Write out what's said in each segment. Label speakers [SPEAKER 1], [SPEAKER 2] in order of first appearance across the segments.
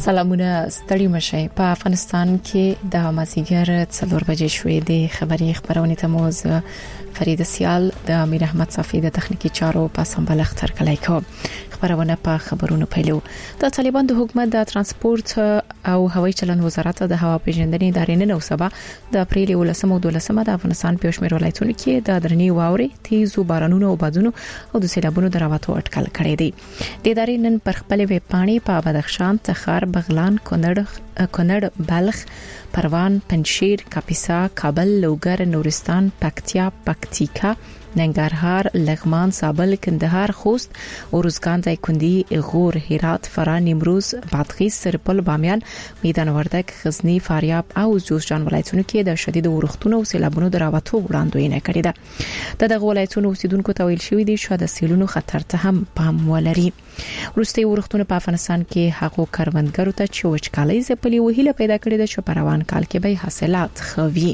[SPEAKER 1] سلامونه ستړي مشه په افغانستان کې د مازیګر 4 بجې شوې د خبرونه ته موز فرید سیال د امیر احمد صافی د تخنیکی چارو په سمبل اختر کلی کو خبرونه په خبرونو پیلو د طالبان د حکومت د ترانسپورت او هوایي چلند وزارت د هوا پیژندنې ادارې نن سبا د اپریل 11 او 12 د افغانستان په شمیر ولایتونو کې د درنی واوري تیزو بارانونو او بادونو او د سیلابونو دراواتو اټکل کړی دی د ادارې نن پر خپل ویب پاڼې په بدخشان تخار بغلان کونړ بلخ پروان پنجشیر کاپیسا کابل لوګر نورستان پکتیکا ننګرهار لغمان زابل کندهار خوست اورزګان دایکندي غور هرات فراه نیمروز بادغیس سرپل بامیان میدان وردګ غزنی فاریاب او جوزجان ولایتونو کې د شدید اورښتونو او سیلابونو دراواتو وړاندوینه کړې ده د ولایتونو اوسیدونکو ته ویل شوی دی چې د سیلونو خطر ته هم پام ولري وروستي اورښتونه په افغانستان کې هغو کروندګرو ته چې وچکالۍ ځپلي وهیله پیدا کړې ده چې په روان کال کې به حاصلات خوي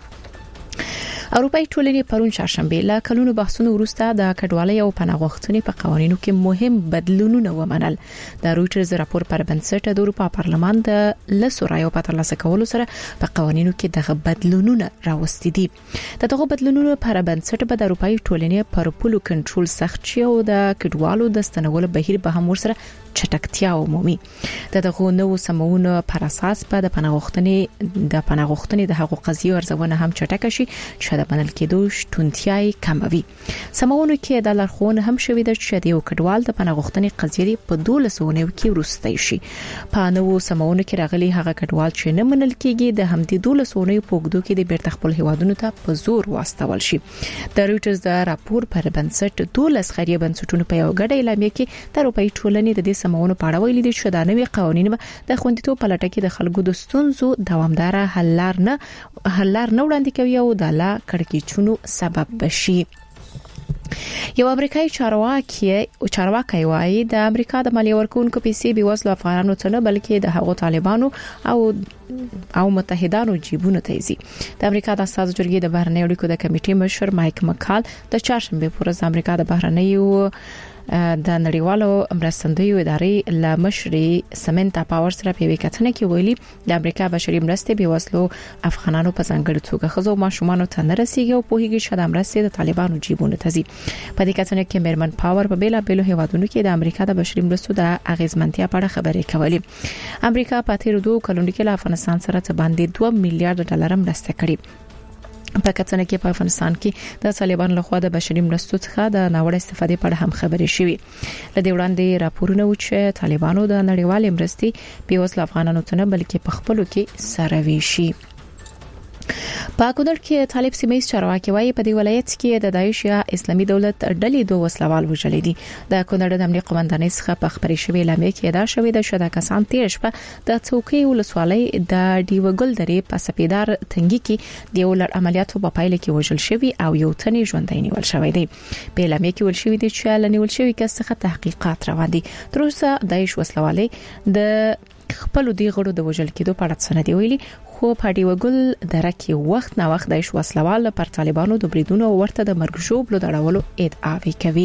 [SPEAKER 1] اروپای ټولنې پرون چهارشنبه لا کلونو بحثونو وروسته د کډوالۍ او پناهغښتنې په قوانینو کې مهم بدلونونه ومنل د رويټرز راپور پر بنسټ د اروپا پارلمان د لسو رایو په ترلاسه کولو سره په قوانینو کې دغه بدلونونه راوستي دي دغه بدلونونو پر بنسټ به د اروپای ټولنې پر پولو کنټرول سخت شي او د کډوالو د ستنولو بهیر به هم ورسره چټکتیا عمومي دغه نو سمون پر اساس په د پناهغښتنې د حقوق قضیه ارزونه هم چټک شي چې د بنل کېدو شتونتیاي کموي سمون کې د لارښوونه هم شوې ده چې د کډوال د پناهغښتنې قضیه په 1200 کې ورستای شي په نو سمون کې راغلي هغه کډوال چې نه منل کېږي د همدې 1200 پوګدو کې د بیرته خپل هیوادونو ته په زور واستول شي د رويټرز د راپور پر بنسټ 12 خیریه بنسټونو په یو غړ اعلامیه کې د اروپאי ټولنې د سمونو په اړه ویلي دي چې د نوي قوانینو د خوندیتوب په لټه کې د خلکو د ستونزو دوامدار حل لار نه وړاندې کوي او د لا کړکېچونو سبب بشي یو امریکایي چارواکي وايي د امریکا د مالیه ورکوونکو پیسې به وسلو افغانانو ته نه بلکې د هغو طالبانو او متحدانو جیبونو ته زی د امریکا د اساس جرګې د بهرنیو اړیکو د کمیټې مشر مایک مکال د چهارشنبه پر ورځ امریکا د بهرنیو د نړیوالو مرستندویو ادارې ل مشري سمنتا پاور سره په وکټنه کې ویلي د امریکا بشري مرستې به وسلو افغانانو په ځانګړي توګه خزو ماشومان ته نه رسیږي او په هیڅ شاده مرستې د طالبانو جیبونو ته زی په دې کتنه کې مرمن پاور په بیلا هیوادونو کې د امریکا د بشري مرستو د اغیزمنتیا په اړه خبرې کولې امریکا په تیر 2 کلونو کې له افغانستان سره څه باندې 2 میلیارډ ډالر مرسته کړې په کتنه کې په افغانستان کې د طالبان لخوا د بشري مرستو څخه د ناوړه استفادې په اړه هم خبرې شوې لدې وړاندې راپورونه و چې طالبانو د نړیوال مرستې په وسله افغانانو ته نه بلکې په خپلو کې سره ویشي په کونړ کې طالب سیمې چارواکي وايي په دې ولایت کې د داعش یا اسلامي دولت ډلې دوه وسلوال وژلې دي د کونړ د امنیت قومندانۍ څخه په خبرې شوې لامل کې دا شوې د شدا کسان تیر شپه د څوکۍ ولسوالۍ د ډیوګل درې په سپیدار تنګي کې د ولر عملیاتو په پایله کې وژل شوی او یو تنې ژوندۍ نیول شوی دی په لامل کې ول شوی دی چې لنیول شوی کس څخه تحقیقات روان دي تر اوسه داعش وسلوالۍ د خپل دی غړو د وژل کېدو په اړه څه نه دی ویلي خو په ډیوګل درکه وخت نه وخت د وسلوال پر طالبانو د بریدونو ورته د مرګ ژوبلو دړولو ادعا کوي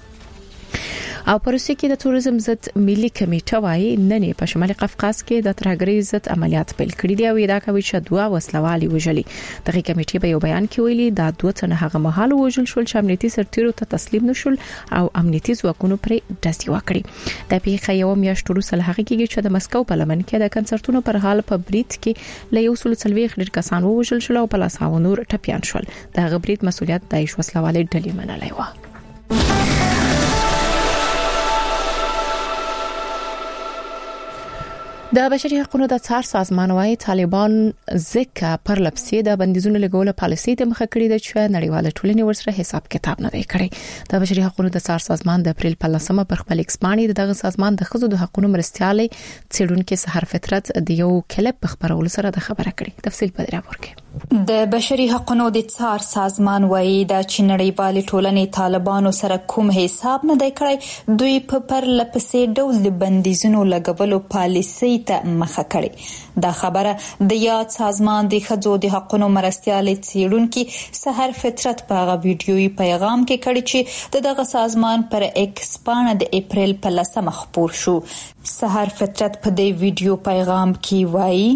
[SPEAKER 1] او پروسې کې د توریزم ضد ملي کمیټه وايي نن په شمالي قفقاز کې د ترهګرۍ ضد عملیات پیل کړي دي او دا کوي چې دوه وسلوالي وژلي دغه کمیټې په یو بیان کې ویلي دا دوه تنه هغه مهال وژل شول چې امنیتي سرتیرو ته تسلیم نشول او امنیتي ځواکونو پرې ډزې وکړي د پیښې یو میاشت وروسته هغه کېږي چې د مسکو پارلمان کې د کنسرتونو پر حال په برید کې له 140 ډیر کسان وژل شول او په لاساو نور ټپيان شول دغه برید مسولیت د وسلوالي ډلې منلای و د بشري حقوقو د څار سازمان وايي طالبان ځکه پر لپسې د بندیزونو لګول پالیسي د مخه کړی د چې نړیواله ټولنې ورسره حساب کتاب نه دی کړی د بشري حقوقو د څار سازمان د اپریل په 10مه پر خپل ایکسپانی دغه سازمان د خزو د حقوقو مرستيالي څېړونکو سحر فطرت د یو کلیپ خبرولو سره د خبره کړي تفصیل په دې راپور کې
[SPEAKER 2] د بشري حقوقو د څار سازمان وایي دا چې نړیوال ټولنې طالبانو سره کوم حساب نه دی کړی، دوی په پرلپسې ډول د بندیزونو لګولو پالیسۍ ته مخه کړې. دا خبره د یاد سازمان د ښځو د حقوقو مرستیال څیړونکي سحر فطرت په هغه ویډیويي پیغام کې کړی چې دغه سازمان پر ایکس باندې د اپریل په 10 خپور شو. سحر فطرت په دې ویډیو پیغام کې وایي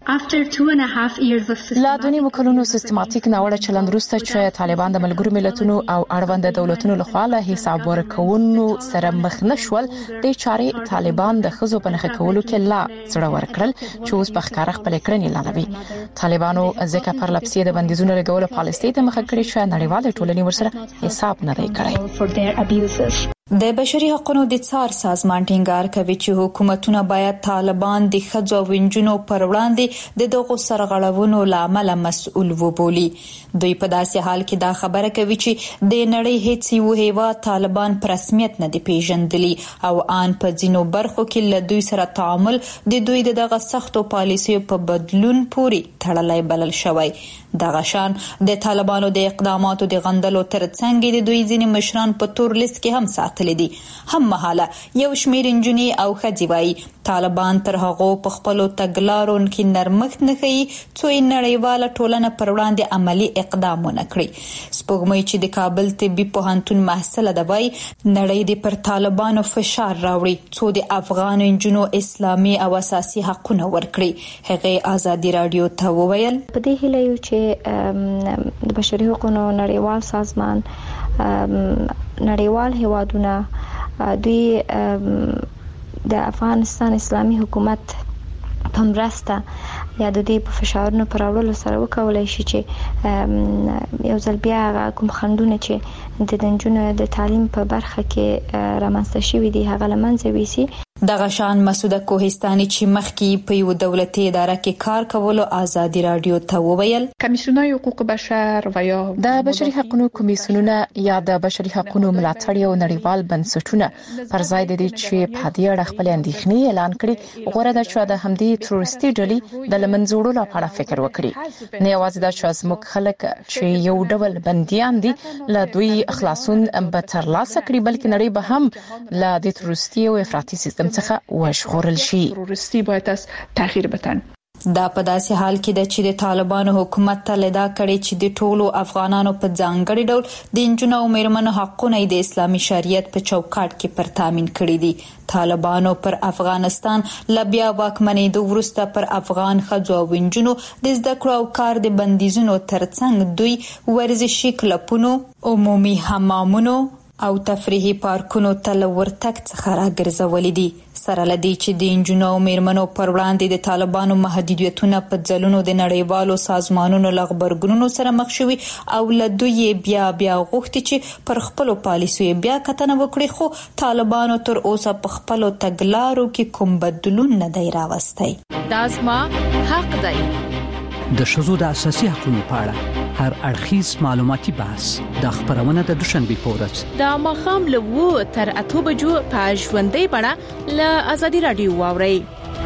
[SPEAKER 1] لا دونی مکلونو سیستماتیک ناوړه چلند وروسته چې طالبان د ملګرو ملتونو او اړوند دولتونو لخوا له حساب ورکونو سره مخ نشول، د چارې طالبان د خزو په نخښه کولو کې لا سره ورکړل چې اوس په ښکارا خپل کړنې اعلانوي. طالبانو ځکه پر لپسې د بندیزونو لګولو پالیسۍ ته مخه کړې چې نړیوال ټولنې ورسره حساب نه دی کړی.
[SPEAKER 2] د بشري حقوقو د څار سازمان ټینګار کوي چې حکومتونه باید طالبان د ښځو او نجونو پر وړاندې د دغو سرغړونو لامل مسؤل وبولي. دوی په داسې حال کې دا خبره کوي چې د نړۍ هیڅ یو هیواد طالبان په رسمیت نه دی پیژندلی او ان په ځینو برخو کې له دوی سره تعامل د دوی دغه سختو پالیسیو په بدلون پورې تړلای بلل شوی. دغه شان د طالبانو د اقداماتو د غندلو ترڅنګ د دوی ځینې مشران په تور لیست کې هم ساتل دي. هم مهاله یو شمېر انجونی او ښځې وایي طالبان تر هغه په خپل تګلارو کې نرمښت نه کوي څو نړیواله ټولنه پر وړاندې عملی اقدام ونه کړي. سپوږمۍ چې د کابل طبي پوهنتون محصله ده وایي نړۍ د پر طالبانو فشار راوړي څو د افغان انجونو اسلامي او اساسي حقوقونه ورکړي. هغه آزادي رادیو ته وویل
[SPEAKER 3] په دې هیله یو چې د بشري حقوقو نړیوال سازمان نړیوال هیوادونه دوی د افغانستان اسلامي حکومت په مرسته یا د دې په فشارونو پر اړولو سره وکولای شي چې یو ځل بیا کوم خندونه چې د نجونو د تعلیم په برخه کې رامنځته شوي دي هغه له منځه ویسي.
[SPEAKER 2] دغه شان مسعوده کوهستاني چې مخکې په یو دولتي اداره کې کار کولو آزادي رادیو ته وویل
[SPEAKER 4] کمیسیونای حقوق بشر و یا
[SPEAKER 1] د بشري حقوقو کمیسیونونه یا د بشري حقوقو ملاتړ یو نړیوال بنسټونه پر ځای د دې چې په دې اړه خپل اندېښنې اعلان کړي غوړه د چا د همدې تروریستي ډلې د لمنځوړو لپاره فکر وکړي. نه یوازې دا چې زموږ خلک چې یو ډول بنديان دي له دوی خلاصون به ترلاسه کړي بلکې نړۍ به هم له دې تروریستي او افراطي سیستم څخه وژغورل شي.
[SPEAKER 4] تروریستی باید از تغییر بدن.
[SPEAKER 2] دا په داسې حال کې د چې د طالبانو حکومت ته لدا کړي چې د ټولو افغانانو په ځانګړي ډول د انجونو او میرمنو حقونه د اسلامي شریعت په چوکاټ کې پر تامین کړي دي. طالبانو پر افغانستان لبیا واکمنۍ د ورسته پر افغان ښځو او انجونو د زده کړو او کار د بندیزونو ترڅنګ دوی ورزشي کلبونو، عمومي حمامونو او تفریحي پارکونو ته ورتګ څخه راګرځولې دي. سره لدی چې د انجونو او میرمنو پر وړاندې د طالبانو محدودیتونه په ځلونو د نړیوالو سازمانونو لغبرګونونو سره مخ شوي او له دوی بیا غوښتي چې پر خپل پالیسیو بیا کتنه وکړي، خو طالبانو تر اوسه په خپل تګلارو کې کوم بدلون نه دی راوستی.
[SPEAKER 5] دازما حق دی.
[SPEAKER 6] د شذو د اساسي حقوقو په اړه هر اړخیز معلوماتي بحث د خبرونه د دوشنبه په ورځ
[SPEAKER 5] د ماخام له 2 تر 8 بجو په ژوندۍ بڼه له آزادي رادیو واوري.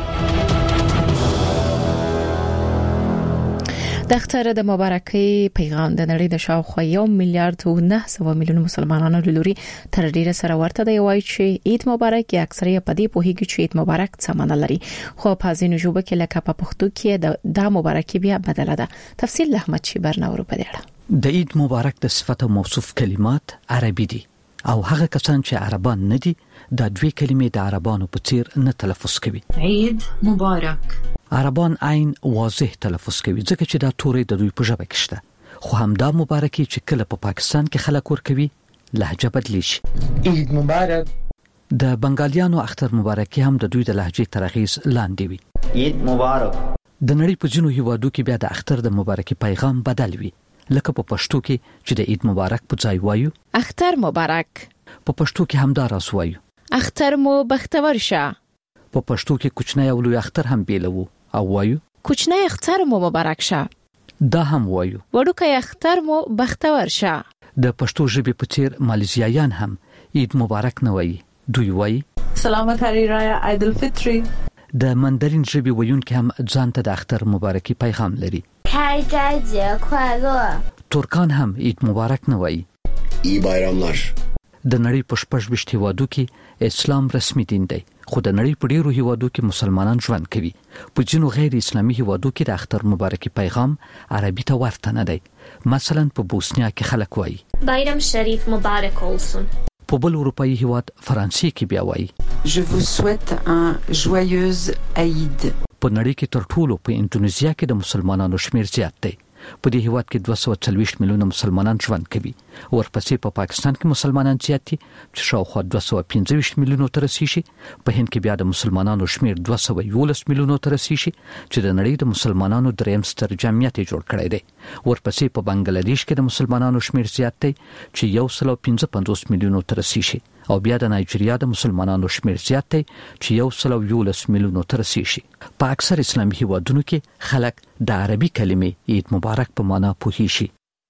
[SPEAKER 1] د اختر د مبارکۍ پیغام د نړۍ د شاوخوا 1 میلیارډ او 900 میلیون مسلمانانو لوري تر ډیره سره ورته دی وایي چې عید مبارک یا اکثره په دې پوهیږي چې عید مبارک څه معنی لري، خو په ځینو ژبه کې لکه په پښتو کې د مبارکي بیا بدله ده. تفصیل احمد شیبر نورو په اړه.
[SPEAKER 6] د عید مبارک د صفت موصوف کلمات عربي دي او هغه کسان چې عربان نه دي د دوی کلمې د عربانو په څیر نه تلفظ کوي.
[SPEAKER 2] عید مبارک
[SPEAKER 6] عربان عین واضح تلفظ کوي ځکه چې دا توري د دوی په ژبه کې شته، خو همدا مبارکي چې کله په پاکستان کې خلک ور کوي لهجه بدلی شي.
[SPEAKER 7] عید مبارک.
[SPEAKER 6] د بنگالیانو اختر مبارکي هم د دوی د لهجې ترغیز لاندې وي.
[SPEAKER 7] عید مبارک.
[SPEAKER 6] د نړۍ په ځینو هیوادو کې بیا د اختر د مبارکي پیغام بدل وي، لکه په پښتو کې چې د عید مبارک په ځای وایو
[SPEAKER 5] اختر مبارک،
[SPEAKER 6] په پښتو کې هم دا راس وایو
[SPEAKER 5] اختر مو بختور شه،
[SPEAKER 6] په پښتو کې کوچنی او لوی اختر هم بیلو او وایو
[SPEAKER 5] کوچنی اختر مو مبارک شه،
[SPEAKER 6] دا هم وایو
[SPEAKER 5] وړوکی اختر مو بختور شه.
[SPEAKER 6] د پښتو ژبې په څیر مالیزیایان هم عید مبارک نه وایي، دوی وایي
[SPEAKER 8] سلامت هری رای عید الفطر.
[SPEAKER 6] د مندرین ژبې ویونکي هم ځان ته د اختر مبارکي پیغام لري.
[SPEAKER 8] 开斋节快乐
[SPEAKER 6] ترکان هم عید مبارک نه وایي.
[SPEAKER 9] ای bayramlar.
[SPEAKER 6] د نړۍ په 26 هیوادو کې اسلام رسمي دین دی، خو د نړۍ په ډیرو هیوادو کې مسلمانان ژوند کوي. په ځینو غیر اسلامي هیوادو کې د اختر مبارکي پیغام عربي ته ورته نه دی. مثلا په بوسنیا کې خلک وایي
[SPEAKER 10] bayram sharif mubarak olsun.
[SPEAKER 6] په بل اروپאי هیواد فرانسې کې بیا وایي
[SPEAKER 11] Je vous souhaite un joyeuse Eid.
[SPEAKER 6] په نړۍ کې تر ټولو په انډونیزیا کې د مسلمانانو شمیر زیات دی. په دې هیواد کې 240 میلیونه مسلمانان ژوند کوي. ورپسې په پاکستان کې مسلمانان زیات دي چې شاوخوا 215 میلیونو ته رسیږي. په هند کې بیا د مسلمانانو شمیر 211 میلیونو ته رسیږي چې د نړۍ د مسلمانانو دریم ستر جمعیت جوړ کړی دی. ورپسې په بنگلاديش کې د مسلمانانو شمیر زیات دی چې 155 میلیونو ته رسیږي. او بیا د نایجیریا د مسلمانانو شمیر زیات دی چې 111 میلیونو ته رسیږي. په اکثر اسلامي هیوادونو کې خلک د عربي کلمې عید مبارک په معنا پوهیږي.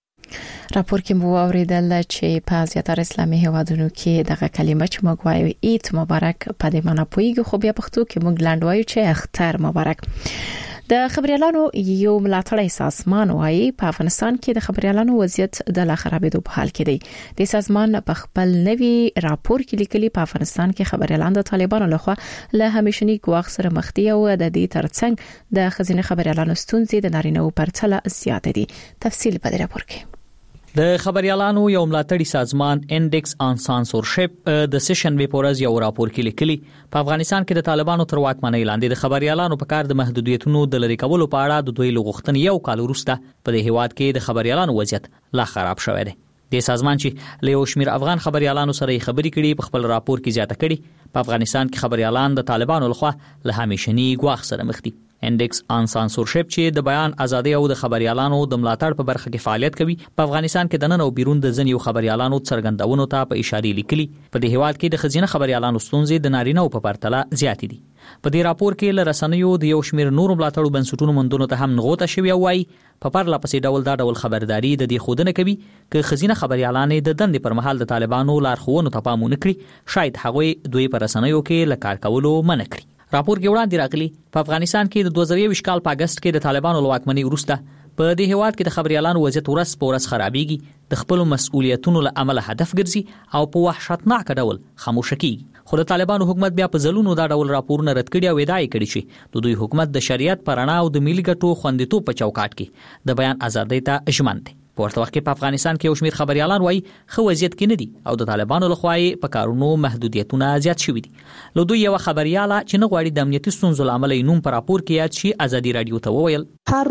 [SPEAKER 1] راپور کې مو اوریدل چې په زیاتره اسلامي هیوادونو کې دغه کلمه چې موږ وایو عید مبارک په دې معنا پوهیږو، خو بیا پښتو کې موږ لاندې وایو چې اختر مبارک. د خبريالانو یو ملاتړی سازمان وايي په افغانستان کې د خبريالانو وضعیت د لا خرابېدو په حال کې دی. د سازمان په خپل نوي راپور کې لیکلي په افغانستان کې خبريالان د طالبانو لخوا له همیشني ګواښ سره مخ دي او د دې ترڅنګ د خزینه خبريالانو ستونزې د نارینه‌و پرتله زیات دي. تفصیل په دې راپور کې.
[SPEAKER 12] د خبريالانو یو ملاتړی سازمان انډیکس آن سانسورشپ د سیشن ویپورز یو راپور کې لیکلي په افغانستان کې د طالبانو تر واکمنۍ لاندې د خبريالانو په کار د محدودیتونو د لری کولو په اړه د دوی لغښتنې یو کال وروسته په دې هیواد کې د خبريالانو وضعیت لا خراب شوی دی. د سازمان چې له یو شمېر افغان خبريالانو سره خبرې کړي په خپل راپور کې زیاته کړي په افغانستان کې خبريالان د طالبانو لخوا له همیشني ګواښ سره مخ دي. انډیکس آن سانسورشپ چې د بیان ازادي او د خبريالانو د ملاتړ په برخه کې فعالیت کوي په افغانستان کې د نن او بیرون د ځینو خبريالانو څرګندونو ته په اشاره لیکلي په دې هیواد کې د خزینه خبريالانو ستونزې د نارینه‌و په پرتله زیات دي. په دې راپور کې له رسنیو د یو شمېر نورو ملاتړو بنسټونو مندونو ته هم نغوته شوی وایي په پرله پسې ډول خبرداري د دې خودنه کوي چې خزینه خبريالان د دندې پر مهال د طالبانو لارښوونو ته پام نه کړي، شاید هغه دوی پر رسنیو کې له کار کولو منع کړي. راپور کې وړاندې راغلي په افغانستان کې د 2020 کال په اگست کې د طالبانو لواکمنۍ وروسته په دې هیواد کې د خبريالانو وضعیت ورځ په ورځ خرابېږي، د خپل مسؤلیتونو له امله هدف ګرځي او په وحشتناک ډول خاموش کیږي. خو د طالبانو حکومت بیا په ځلونو دا ډول راپورونه رد کړي او ادعا کړي چې د دوی حکومت د شریعت پر رڼا او د ملي ګټو خوندیتوب په چوکاټ کې د بیان ازادۍ ته ژمن دي. په ورته وخت کې په افغانستان کې یو شمېر خبريالان وایي خو وضعیت کې نه دي او د طالبانو لخوا په کارونو محدودیتونه زیات شوي دي. له دوی یو خبرياله چې نه غواړي د امنیتي ستونزو لامل یې نوم په راپور کې یاد شي ازادي رادیو ته وویل
[SPEAKER 13] هر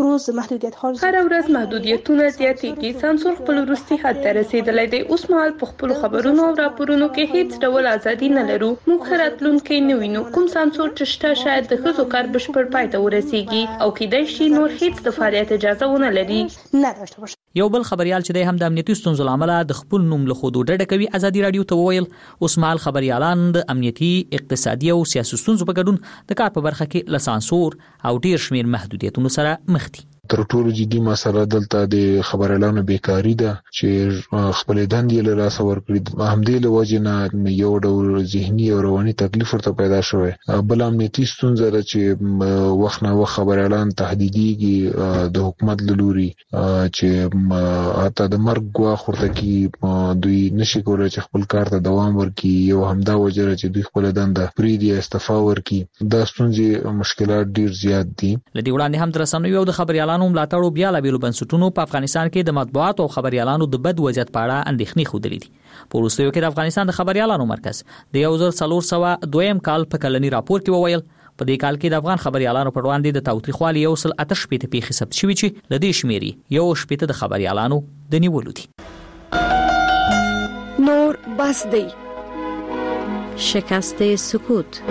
[SPEAKER 13] ورځ محدودیتونه زیاتېږي. سانسور خپل وروستي حد ته رسیدلی دی. اوس مهال په خپل خبرونو او راپورونو کې هیڅ ډول ازادي نه لرو. موږ راتلونکي نه وینو. کوم سانسور چې شته شاید د ښځو کار بشپړ پای ته ورسیږي او کېدای شي نور هیڅ د فعالیت اجازه ونه لري.
[SPEAKER 12] یو بل خبريال چې د هم د امنیتي ستونزو لامل د خپل نوم له خود ډډه کوي ازادي رادیو ته وویل اوس مهال خبريالان د امنیتي، اقتصادي او سیاسي ستونزو په ګډون د کار په برخه کې له سانسور او ډیر شمیر محدودیتونو سره مخ دي.
[SPEAKER 14] تر ټولو جدي مسله دلته د خبريالانو بیکاری ده چې خپل دندې له لاس ورکړي. همدې له وجې نه یو ډول ذهني او رواني تکلیف ورته پیدا شوی. بل امنیتي ستونزه ده چې وخت نه وخت خبريالان تهدیديږي د حکومت له لوري چې حتی د مرګ ګواښ ورته کې دوی نشي کولای چې خپل کار ته دوام ورکړي. یو همدا وجه چې دوی خپل دنده پریږدي یا استعفا ورکړي. دا ستونزې مشکلات ډیر زیات دي.
[SPEAKER 12] لدی وړاندې هم درسنوي او د خبريالانو ملاتړو بیا له بیلو بنسټونو په افغانستان کې د مطبوعات او خبريالانو د بد وضعیت په اړه اندېښنې خوندلې دي. په وروستیو کې د افغانستان د خبريالانو مرکز د 1402 کال په کلنی راپور کې وویل په دې کال کې د افغان خبريالانو پر وړاندې د تاوتریخوالي 1.8 پیښې ثبت شوې چې لدې شمیرې 1.8 د خبريالانو د نیولو دي.
[SPEAKER 15] نور بس دی
[SPEAKER 1] شکست سکوت.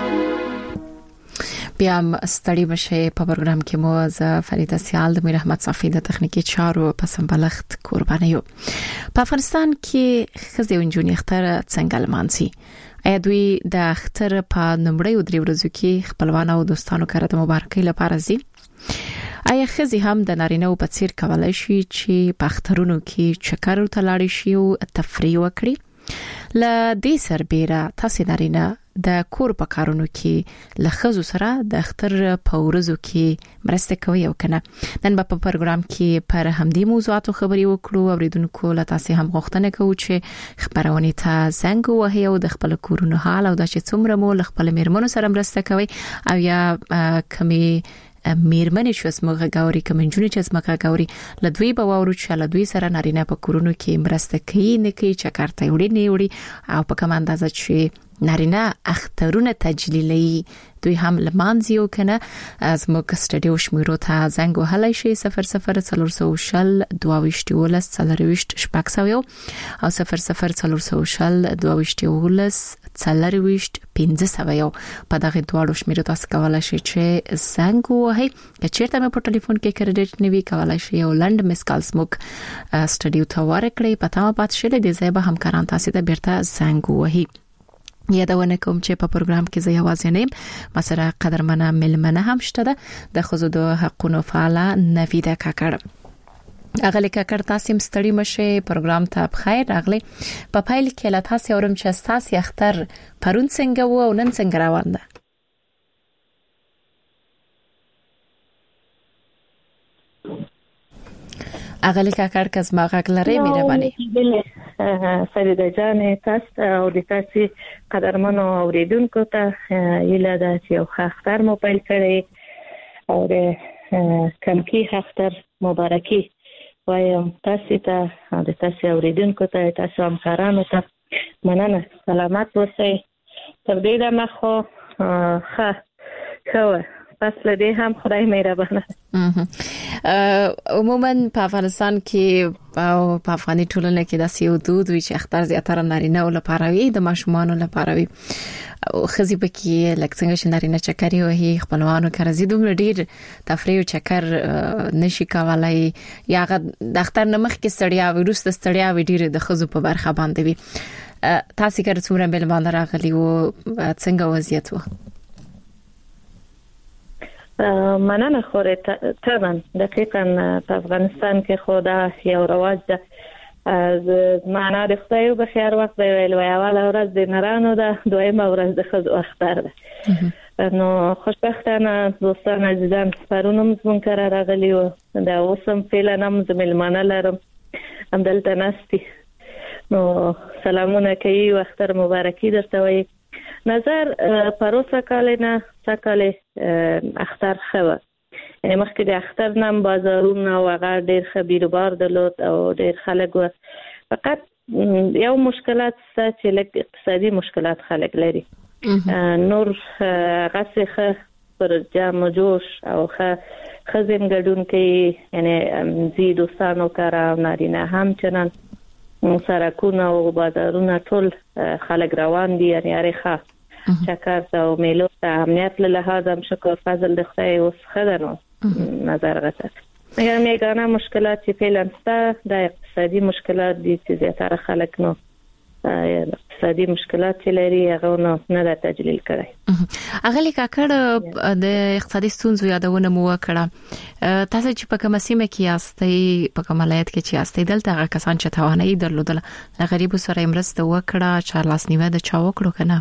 [SPEAKER 1] بیا ستړي بشي په پروګرام کې مو ز فریده سیال د میر احمد صافی د تخنیکی چارو په سمبلخت قرباني یو. په افغانستان کې خزي ونجونی اختر څنګه لمانځي؟ ایا دوی د اختر په نمړی درې ورځو کې خپلوان او دوستانو کړه د مبارکۍ لپاره ځي؟ ایا خزي هم د نارینه‌و په څیر کولای شي چې په اخترونو کې چکر ته لاړ شي او تفریح وکړي؟ ل دې سربېره تاسو نارینه د کور په کارونو کې لخصو سره د اختر په ورځو کې مرسته کوي او کنه. نن په پروګرام کې پر همدې موضوعاتو خبري وکړو. اوریدونکو له تاسو هم غوښتنه کوو چې خبرونه ته زنګ وهي او د خپل کورونو حال او د چې څومره مو خپل میرمنو سره مرسته کوي او یا کمی میرمنې چې اسمغه غاوري کمنجونی چې اسمغه غاوري لدوی به وورو چې لدوی سره نارینه په کورونو کې مرسته کوي نه کوي چې کارته وړي او په کوم اندازه چې نارینه اخترونه تجلیلي دوی هم لمانځي کنه. از مو کستډیو شمیرو ته زنګ وهلای شي 0040 22 صلرويشت شپږسوي او 0040 22 صلرويشت 15 په دغه دواړو شمیرو تاسو کولای شئ چې زنګ وهئ. چیرته مې په ټلیفون کې کریډټ نیوي کولای شئ او لند مس کال سموک سټډیو ته ورکړئ. پته ما پات شله د زیبه همکاران تاسو ته بیرته زنګ وهئ. یادونه کوم چې په پروګرام کې زه یوازې نه یم، مسره قدرمنه ملمنه هم شته ده د خزو د حقونو فعاله نویده کاکړ. اغلی کاکړ تاسو مستړی مشه پروګرام ته بخیر راغلی. په پایل کې لا تاسو اورم چې تاسو اختر پرون څنګه وو او نن څنګه روان ده؟ اغلی کاکړ کز ما غاګلره مهرباني.
[SPEAKER 9] فريده جان تاسو او د تاسو قدرمنو اوریدونکو ته یله د یو اختر موبایل کړی او د کمکی اختر مبارکي وایم تاسو ته د تاسو اوریدونکو ته تاسو همکارانو ته مننه. سلامات اوسئ. تر دې د مخه خو پس لدی هم خدای مهربانه.
[SPEAKER 1] عموما په افغانستان کې او په افغاني ټولنه کې د سیو دود وی چې اختر زیاتره نارینه او لپاره وي د ماشومان لپاره وي او خزي بکی لکه څنګه چې نارینه چکرې وهي خپلوانو کرزي دومره ډیر تفریح او چکر نشي کولای یا د اختر نمخ کې سړیا ویروس د سړیا ډیر د خزو په برخه باندې وي. تاسو کړه څومره بل باندې راغلی او څنګه وضعیت و؟
[SPEAKER 9] مننه خوره طبعا دقیقاً په افغانستان کې خدا یو رواج ده. معنا د خدای په خیر وخت دی ویل وای اوله ورځ د نرانو ده دویمه ورځ د خزو اختر ده. نو خوشبختانه دوستان عزیزان پرونم زمون کار راغلی و دا اوسم فعلا هم زملمانه لرم هم دلته نستي نو سلامونه کوي و اختر مبارکي درته وایي. نظر پروسه کاله سکاله اختر خو یعنی مخکې د اختر نام بازارونه او هغه ډېر خبيربار درلود او ډېر خلک و فقط یو مشکلات چې لکه اقتصادي مشکلات خلک لري. نور غسخه پر جام جوش او خزم ګډون کې یعنی زی دوستانو کارا نارینه هم چنان سرکونه او بازارونه ټول خلک روان دي یعنی اړخه چکر او میلو ته امنیت له لحاظ هم شکر فضل د خدای اوس خدانو نظر غته. اگر میګانا مشکلات چې فعلا ستا د اقتصادي مشکلات دي چې زیاتره خلک نو اقتصادي مشکلات چې لري هغه نه د تجلیل کړی.
[SPEAKER 1] اغلی کاکړ د اقتصادي ستونزو یادونه مو وکړه. تاسو چې په کومه سیمه کې یاستئ په کوم ولایت کې چې یاستئ دلته هغه کسان چې توانایي درلودل د غریبو سره مرسته وکړه چې لاسنیوه د چا وکړو کنه؟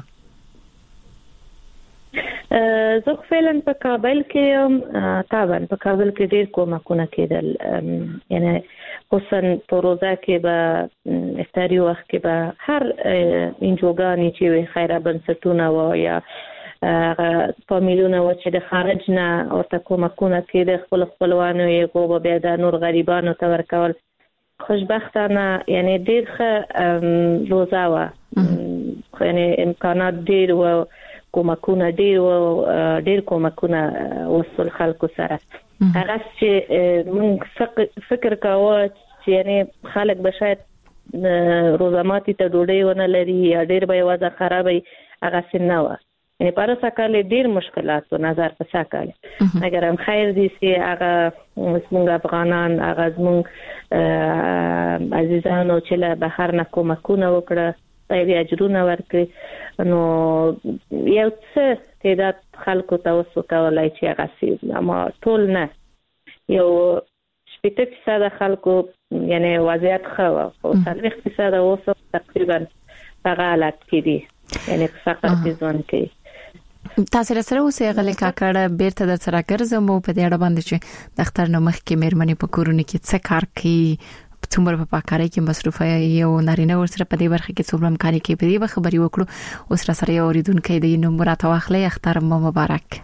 [SPEAKER 9] زه فعلا په کابل کې طبعا په کابل کې ډیر کومکونه کېدل یعنی خصوصا پروژه کې به افطاری وخت کې به هر انجوګانی چې خیره بنسټونه و یا فامیلونه و چې د خارج نه ورته کومکونه کېدل خپل خپلوانو یې کو به د نور غریبانو ته ورکول. خوشبختانه یعنی ډیر ښه روزه و یعنی امکانات ډیر و کومکونه ډیر کومکونه وصل خلکو سره. هغه چې موږ فکر کاوه چې یعنی خلک به شاید روزماتي ته ډوډۍ ونه لري یا ډیر به وضع خرابوي هغه څنګه و یعنی پارسه کال ډیر مشکلات و نظر په ساکاله اگر هم خیر دي چې هغه موږ افغانان هغه موږ عزیزانو چې له بهر نه کومکونه وکړه طيب اجرونه ورکړي نو یو څه تعداد خلکو ته وسوکولای چې هغه سي اما ټول نه یو 80% خلکو یعنی وضعیت خو او 30% اوس تقریبا په حالت کې دي یعنی فقط په ځوان کې
[SPEAKER 1] تاسو سره اوسې غلې کاکړه بیرته در سره ګرځم په دې اړه باندې چې د اختر نو مخ کې مېرمنې په کورونه کې څه کار کوي څومره په پاکارۍ کې مصروفه یو نارینه ورسره په دې برخه کې څومره امکان کې په دې خبري وکړو اوس را سره یو اوریدونکو د نوم مراد واخلې اختر مو مبارک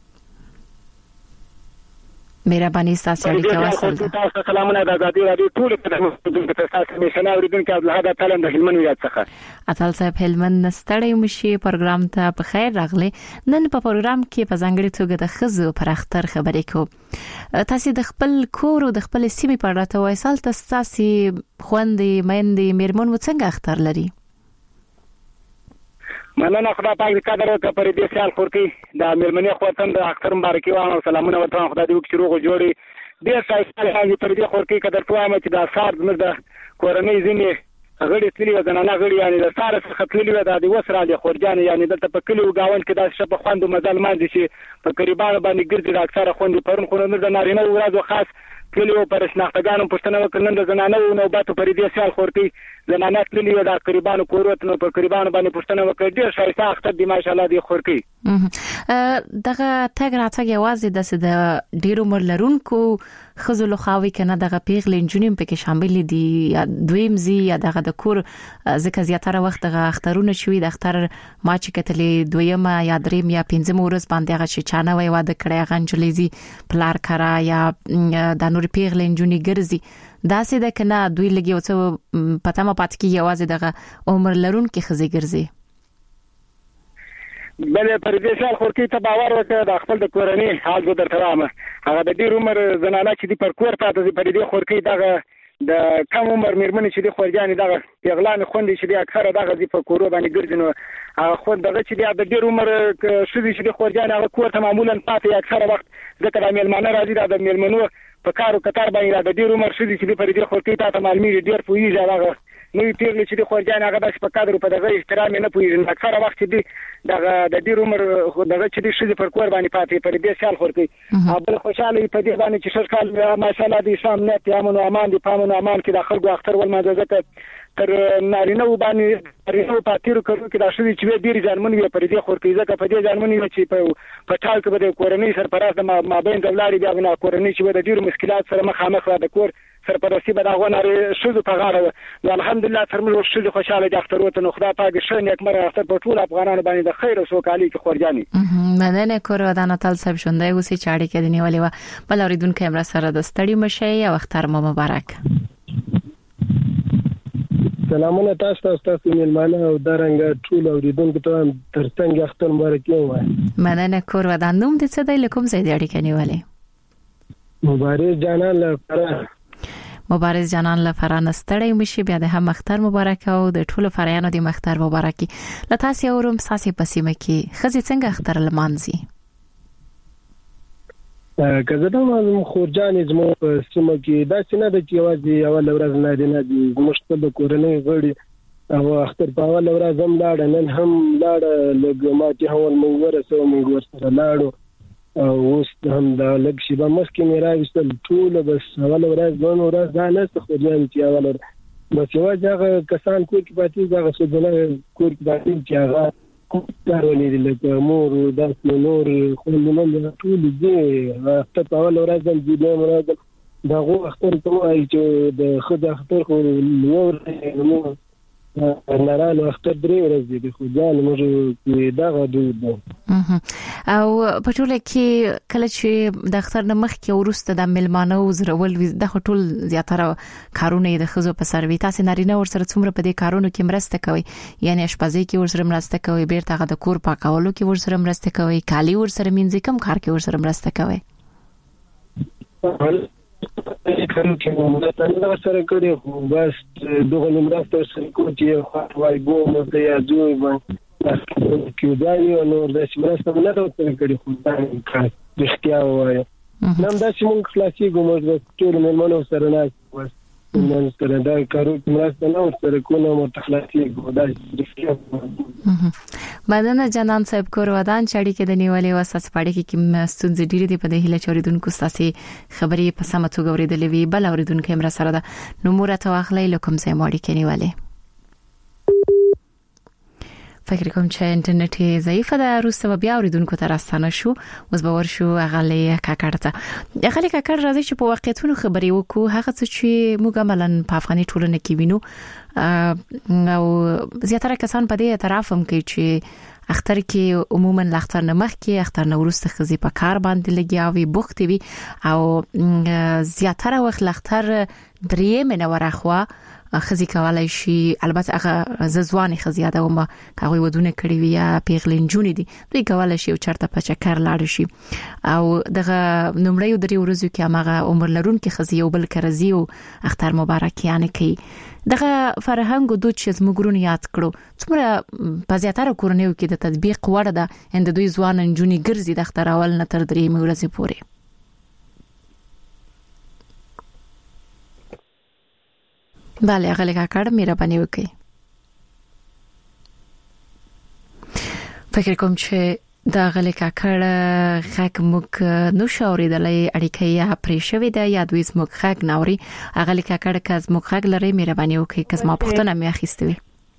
[SPEAKER 1] مهرباني تاسو اړیکه وساتئ
[SPEAKER 15] تاسو سلامونه د آزادي رادیو ټول په تاسو میشنه اوریدونکو عبدالحق تعالی د هلمند ولایت څخه
[SPEAKER 1] اتل صاحب هلمند نستړی مشي پروګرام ته په خیر راغلی نن په پروګرام کې په ځانګړي توګه د خزو پر اختر خبرې کوو تاسو د خپل کور او د خپل سیمې په اړه ته وایسال تاسو خوندې مېندې میرمن وڅنګه اختر لري
[SPEAKER 15] مننه خدای پاک دې قدر وکړي پر دې سال خورتي د میرمنې خواتم د اختر مبارکي او سلامونه ورته خدای دې وکړي روغ جوړي ډیر ښایسته حالي پر دې خورتي قدر توامه چې د اثار زموږ د کورنۍ ځینې غړي تللی و زنانه غړي یعنی د ساره څخه تللی و د وسره له خورجان یعنی دلته په کلیو گاوند کې د شپه خوند مزل مانځي چې په قریبان باندې ګرځي د اکثره خوند پرون خو نه د نارینه ورځو خاص کلیو پر شناختګانو پښتنه وکړل د زنانه نوبات پر دې سال خورتي زنانه کلی و د قریبانو کوروتنو په قریبانو باندې پښتنه وکړ ډیر ښایسته اختر دی ماشاءالله دی خورتي
[SPEAKER 1] دغه تګ راتګ یوازې د ډیرو مرلرونکو خزل خاوي کنه دغه پیغلې جنوم پکې شامل دي یا دویم زی یا دغه د کور ځکه زیاتره وخت دغه اخترونه شوي د اختر ما چې کتلې دویمه یا دریم یا پنځم ورځ باندې هغه چې چانه وای واده کړی غنجلیزي پلار کرا یا د نور پیغلې جنې ګرځي دا سې د کنه دوی لګي او څه پته ما پات کې یوازې دغه عمر لرونکو خزې ګرځي
[SPEAKER 15] بلې پر دې سال خورتي ته باور وکړه د خپل د کورنۍ حال به درته وامه هغه د ډیر عمر زنانه چې دی پر کور پاتې پر دې خورتي دغه د کم عمر میرمنې چې دی خورجانې دغه پیغلان خوندې چې دی اکثره دغه دی په کورو باندې ګرځي نو هغه خو دغه چې دی د ډیر عمر شوي چې دی خورجانې هغه کور ته معمولا پاتې اکثره وخت ځکه د میلمانه راځي د میلمنو په کارو کتار باندې د ډیر عمر شوي چې دی پر دې خورتي ته معلومي ډیر پوهیږي هغه نو پیغلې چې د خورجان هغه د په قدر په دغه احترام نه پوهیږي اکثره وخت دی دغه د ډیر عمر دغه چې د شې پر کور باندې پاتې پر دې سال خورتي ابل خوشاله په دې باندې چې شرکال ماشاءالله د اسلام نه امن او امان دی پامن او امان کې د خلکو اختر ول مازه تر نارینه باندې نارینه پاتیرو کړو کې دا شوی چې ډیر ځانمن وي پر دې خورتي ځکه په دې ځانمن وي چې په ټال کې به کورنۍ سرپرست د مابین دولاري بیا نه کورنۍ چې د ډیر مشکلات سره مخامخ د کور سرپرستی به دا غوناري شوزو په غاړه نو الحمدلله تر موږ شوزو خوشاله د اختر وته نو خدای پاک شه نیک مر اختر په ټول افغانانو باندې د خیر او سوکالي کې خورجاني
[SPEAKER 1] مننه کور ودان تل صاحب شونده اوسې چاړي کې دی نیولې و بل اوریدونکو امر سره د ستړي مشه او اختر مو مبارک
[SPEAKER 16] سلامونه تاسو میلمانه او درنګ ټول اوریدونکو ته ترڅنګ اختر مبارک وایم
[SPEAKER 1] مننه کور ودان نوم دې څه دی لکم زید اړیکه نیولې
[SPEAKER 16] مبارک جانان لپاره
[SPEAKER 1] مبارز جانان لفران ستړی مشي بیا د هم اختر مبارک او د ټولو فرایانو د اختر مبارکي لتاسي اورم ساسي پسیمه کې خزي څنګه اختر لمانځي
[SPEAKER 16] کزه دا خورجان زمو په سیمه کې دا څنګه د یوازې اول ورځ نه دی نه دی مشته د کورنۍ غړي او اختر په اول ورځ هم لاړ نن هم لاړ لګماتي هول موږ ورسره لاړو اوس هم دا لږ شي به مسکې مې راوستل ټول بس اول ورځ دوه ورځ دا نه خورجان چې اول بس یوازې هغه کسان کور کې پاتې هغه څه کور کې پاتې چې هغه کارونه لکه مور داسې نور خوندونه ټول دي اختر په اول ورځ هم دي مراد دا غو اختر ته وایي چې د خود اختر خو نور نارانو اختر درې ورځې دي خو ځان موږ دغه دود
[SPEAKER 1] او په ټوله کې کله چې د اختر نه مخکې ورسته د ملمانو زرول د ټول زیاتره کارونه د خزو په سر وي تاسو نارینه ورسره څومره په دې کارونو کې مرسته کوي یعنی اشپزي کې ورسره مرسته کوي بیرته د کور پاکولو کې ورسره مرسته کوي کالي ورسره مینځي کم کار کې ورسره مرسته کوي
[SPEAKER 16] چې موږ سره کړی خو بس دغه مرسته سره کوم چې وای ګوم ته یا جوړ باندې کې دا یو نور د مرسته نه راوړل کړی خو دا رښتیا وایي نن دا چې موږ خلاصي ګوم د ټول مېلمنو سره نه بس نن سره دا کارو مرسته نه ورسره کومه متخلصي ګو دا رښتیا
[SPEAKER 1] مدنه جنان صاحب کور ودان چړي کې د نیولې واساس پاړي کې مستونځ ډېری دی په دې هله چوریدونکو ساسي خبري په سمه توګه ورېدلې وی بل اوریدونکو امر سره ده نو مورته واخلې لکم زې ماړي کې نیولې فکر کوم چې انټرنیټ ضعیف ده روسته بیا اوریدونکو ته راستانه شو اوس به ورشو غلې کاکړه غلې کاکړ راځي چې په واقعیتونو خبرې وکړو هغه چې موږ عملاً په افغاني ټولنه کې وینو او زیاتره کسان په دې اعتراف هم کوي چې اختر کې عموما لاختر نمخ کې اختر نورسته خزي په کار باندې لګیاوي بوخت وي او زیاتره وخت لاختر درې منوره خو خزي کولای شي البته هغه ززواني خزي یاد او ما هغه ودونه کړی وي یا پیغلنجونی دي دوی کولای شي او چرته په چکر لاړ شي او دغه نمړی درې ورځو کې هغه عمر لرون کې خزي او بل کرزي او اختر مبارکیانه کوي دغه فرهنګ دود چې زموږ یاد کړو څومره په زیاتره کورنیو کې د تطبیق وړ ده اند دوی ځوان انجونی ګرځي د اختر اول نه تر درې ورځې پورې بله غلې کاکړ مهرباني وکړئ فکر کوم چې دا غلې کاکړ خک مک نو شاوریدلې اړیکې یا پرې شوې ده یا دوی زموږ خک ناوري غلې کاکړ کز مخ خک لري مهرباني وکړئ کز ما پښتنه مې اخیستوي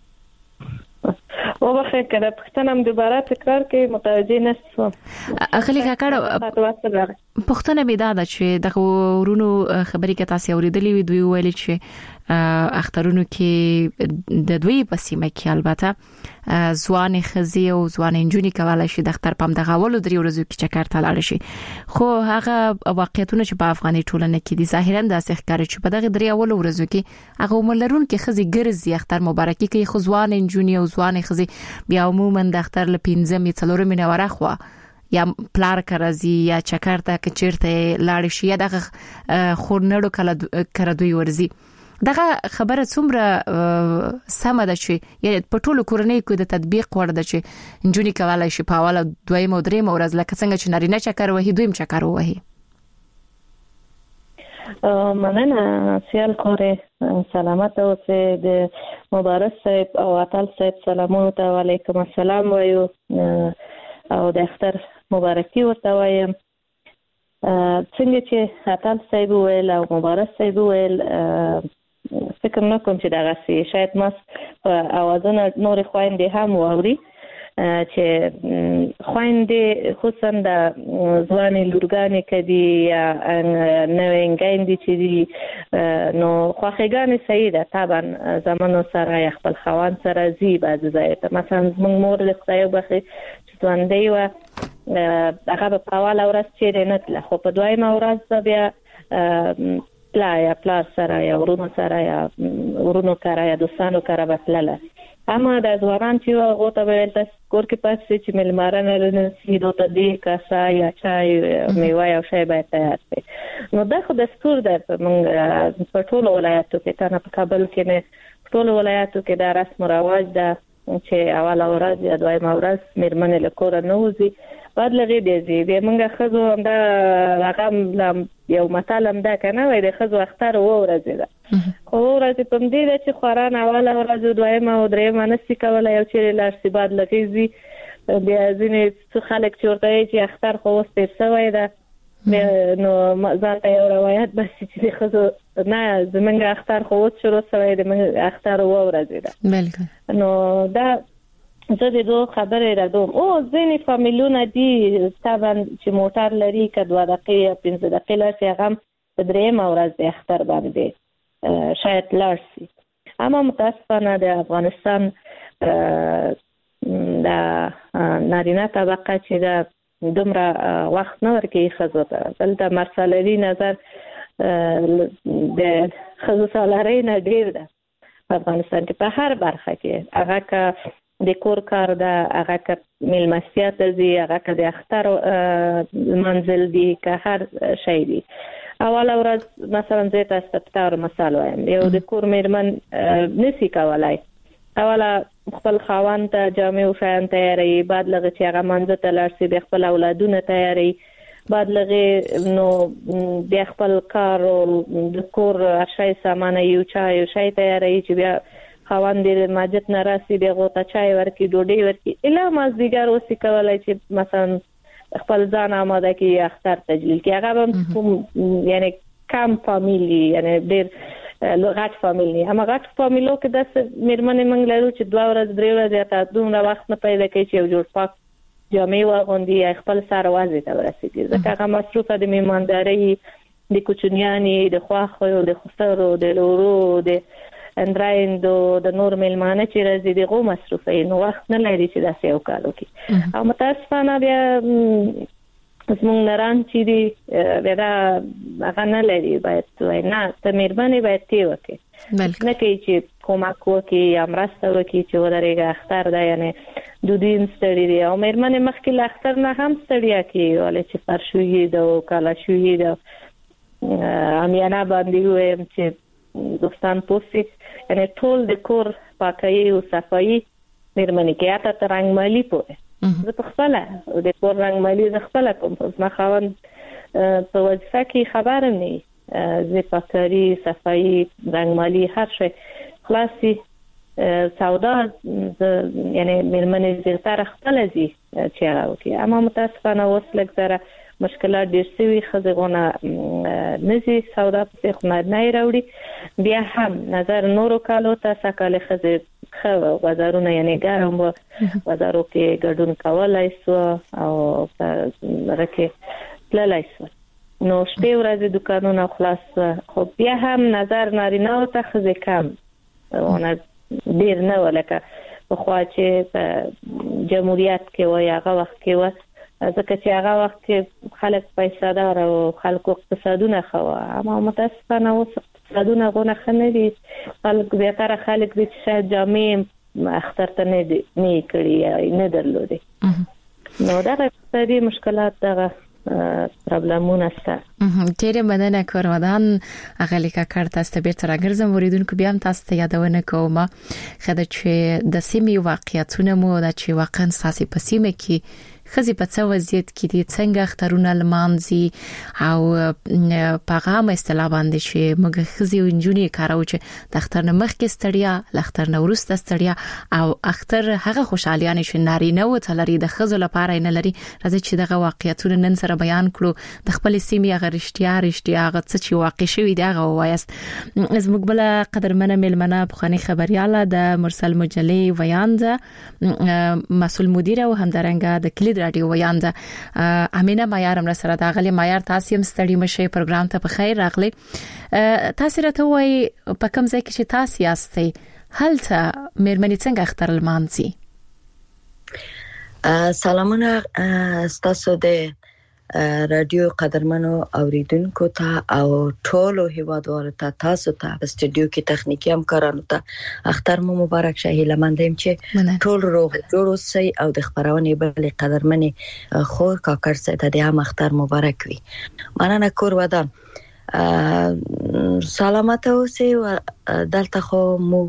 [SPEAKER 9] او بخیر کړه پښتنه دوباره تکرار کې متوجه نشم
[SPEAKER 1] غلې کاکړ پښتنه مې دا چې د ورونو خبرې کې تاسو اوریدلې وي دوی ویل چې اخترونو کې د دوی په سیمه کې البته ځوان خزي او ځوان انجونی کولای شي د اختر پم د غوالو درې ورځو کې چکر ته لاړ شي خو هغه واقعیتونه چې په افغاني ټولنه کې دي ظاهرا د ښکار چې په دغه درې اول ورځو کې هغه عمرلرون کې خزي ګرځي اختر مبارکي کوي خو ځوان انجونی او ځوان خزي بیا عموما د اختر ل 15 څلور منوره خو یا پلار کرازي یا چکر ته کچیرته لاړ شي یا دغه خورنړو کله دوی ورزي دغه خبره څومره سم ده چې په ټولو کورنۍ کې د تطبیق وړ ده چې انجونی کولای شي په اوله دویم او دریم ورځ لکه څنګه چې نارینه چکر وهي دویم چکر وهي
[SPEAKER 9] مننه سیال کوره سلامت اوسه د مبارک صاحب او عطل صاحب سلامونه ته وعلیکم السلام وایو او د اختر مبارکي ورته وایم څنګه چې عطل صاحب ویل او مبارک صاحب ویل فکر نه کوم چې دغه سي شاید ما اوازونه نور خويندې هم ووري چې خويندې خصوصا د ځواني لورګانې کدي یا نوینګاندې چې دي نو خوخېګانې صحیح ده طبعا زمونو سره خپل خوان سره زی بعض ځای ته مثلا موږ مور له خدای وبخي ځوانې و هغه په اول ورځ چې نه تل خو په دویمه ورځ بیا پلا سره یا ورونو سره یا ورونو کارا یا دوستانو کارا بتلله اما د ځوانان چې هغه ته ویل تاسو کور کې پاتې چې ملمارانه لري دوی ته دی کاسا یا چای میوه یا شای باید تیار شي نو دا خو دستور ده په ټولو ولایتو کې تنه په کابل کې نه ټولو ولایتو کې دا رسم او رواج ده چې اول ورځ یا دویم ورځ میرمنې له کور نه وځي بعد لغې دی به موږ خزو دا رقم یو مثلا دا کنه وای د خزو اختر و ورځ ده خو ورځ په دې ده چې خوران اول ورځ دویم او دریم نسي کولای یو چې لارسي بعد لګېږي بیا ځینې خلک چورته چې اختر خو واستې سوی ده نو ځاته یو روایت بس چې خزو نه زمونږ اختر خو اوس شروع شوی د اختر و ورځ ده
[SPEAKER 1] بالکل
[SPEAKER 9] نو دا زه د دوه خبرې راځم او ځینې فامیلونه دي طبعا چې موټر لري کډوا دقیقه 15 دقیقه لري هغه په دریم ورځ د اختر باندې شاید لارسي اما متاسفانه د افغانستان د نارینه طبقه چې د دومره وخت نه ورکوي خزو ته دلته مرسلري نظر د خزو سالاري نه ډیر ده په افغانستان کې په هر برخه کې هغه که د کور کار ده هغه که ملمستیا ته ځي هغه که د اختر منزل دي که هر شی دي اول ورځ مثلا زه تاسو ته مثال وایم یو د کور میرمن نسی کولای اوله خپل خاوند ته جامې او شیان تیاری بعد لږ چې هغه منځ ته لاړ شي د خپل اولادونه تیاری بعد لږ نو د خپل کار او د کور اشیاء سامان یو چای او شی تیاری چې بیا خاوند دې ماجت ناراسي دغه ته چای ورکی ډوډۍ ورکی اله مازدیګر اوسې کولای چې مثلا خپل ځان آماده کی اختر تجلیل کی هغه یعنی کم فامیلی یعنی ډېر غټ فامیل نه اما غټ فامیلو کې د میرمنې موږ لرو چې 2 ورځې 3 ورځې ته دومره وخت نه پیدا کوي چې یو جوړ پاک جامې واغوندي خپل سره وازي ته ورسېږي ځکه هغه مصروفه د میمانداري د کوچنیانې د خواخو د خسرو د لورو د اندرایندو د نور ملمانه چې راځي دغه مصروفه نو وخت نه لري چې داسې یو کار وکړي او متاسفانه بیا زموږ نران چې دی بیا هغه نه لري باید نه ته مېرمنې باید تی وکړي نه کوي چې کومک وکړي یا مرسته وکړي چې ودرېږي اختر ده یعنی دودین ستړي دي او مېرمنې مخکې له اختر نه هم ستړیا کوي ولې چې فرشوي ده او کالاشوي ده امیانه باندې وایم چې دوستان پوسي یعنی ټول د کور پاکي او صفایي مېرمنې کې اته ترنګ مالی پوره زه په خپل د کور رنګ مالی زه خپل کوم ما خاوند په وظیفه کې خبرم نه زه پاکري صفایي رنګ مالی هر شي خلاصي سودا یعنی مېرمنې زیاتره خپل دي چې هغه کوي اما متاسفانه اوس لږ زره مشکلات ډېر سوي خزغونه نزي سودا په خو نه راوړي بیا هم نظر نورو کالو ته سکاله خزه خو بازارونه یعنی ګرم بازارو کې ګډون کولای سو او راکه تللای سو نو شپې ورځې دکانونه خلاص خو بیا هم نظر نارینه او ته خزه کم ونه ډیر نه ولکه خو چې جمهوریت کې وای هغه وخت کې و ځکه چې هغه وخت کې خلک پیسې دار او خلکو اقتصادونه خو اما متاسفانه اوس اقتصادونه غونه خنه دي خلک زیاتره خلک د شاید جامې اختر ته نه کړی نه درلودي نو دا اقتصادي مشکلات دغه پرابلمونه شته
[SPEAKER 1] ډېر مننه کورودان اغلیکا کار تاسو ته بیرته راګرځم وریدونکو بیا هم تاسو ته یادونه کوم خدای چې د سیمې واقعیتونه مو د چې واقعا ساسي په سیمه کې خزي په څو وضعیت کې دي څنګه اخترونه لمانځي او پیغام اصطلاح باندې چې موږ خزي انجونی کارو چې د اختر نه مخکې ستړیا لاختر نه ورسته ستړیا او اختر هغه خوشالیانه چې نارینه و تلري د خزو لپاره نه لري راځي چې دغه واقعیتونه نن سره بیان کړو د خپل سیمې هغه رښتیا هغه څه چې واقع شوی دی هغه وایست زموږ بل قدرمنه ملمنه بخاني خبرياله د مرسل مجلې ویانده مسؤل مدیر او همدارنګه د کلید رادیو ویانده امینه معیار مر سره دا غلي معیار تاسو هم ستړي مشه پروګرام ته په خیر راغلي تاسو راته وای په کوم ځای کې چې تاسو یاستئ هلته مېرمنې څنګه اختر لمانځي
[SPEAKER 17] سلامونه تاسو د رادیو قدرمنو اوریدونکو ته او ټولو هیوادوالو ته تاسو ته په استودیو کې تخنیکی همکارانو ته اختر مو مبارک شه هیله مندم چې ټول روغ جوړ اوسئ او د خبرونه بل قدرمنې خور کاکر سره د هم اختر مبارک وي مننه کور ودان سلامت اوسئ دلته خو مو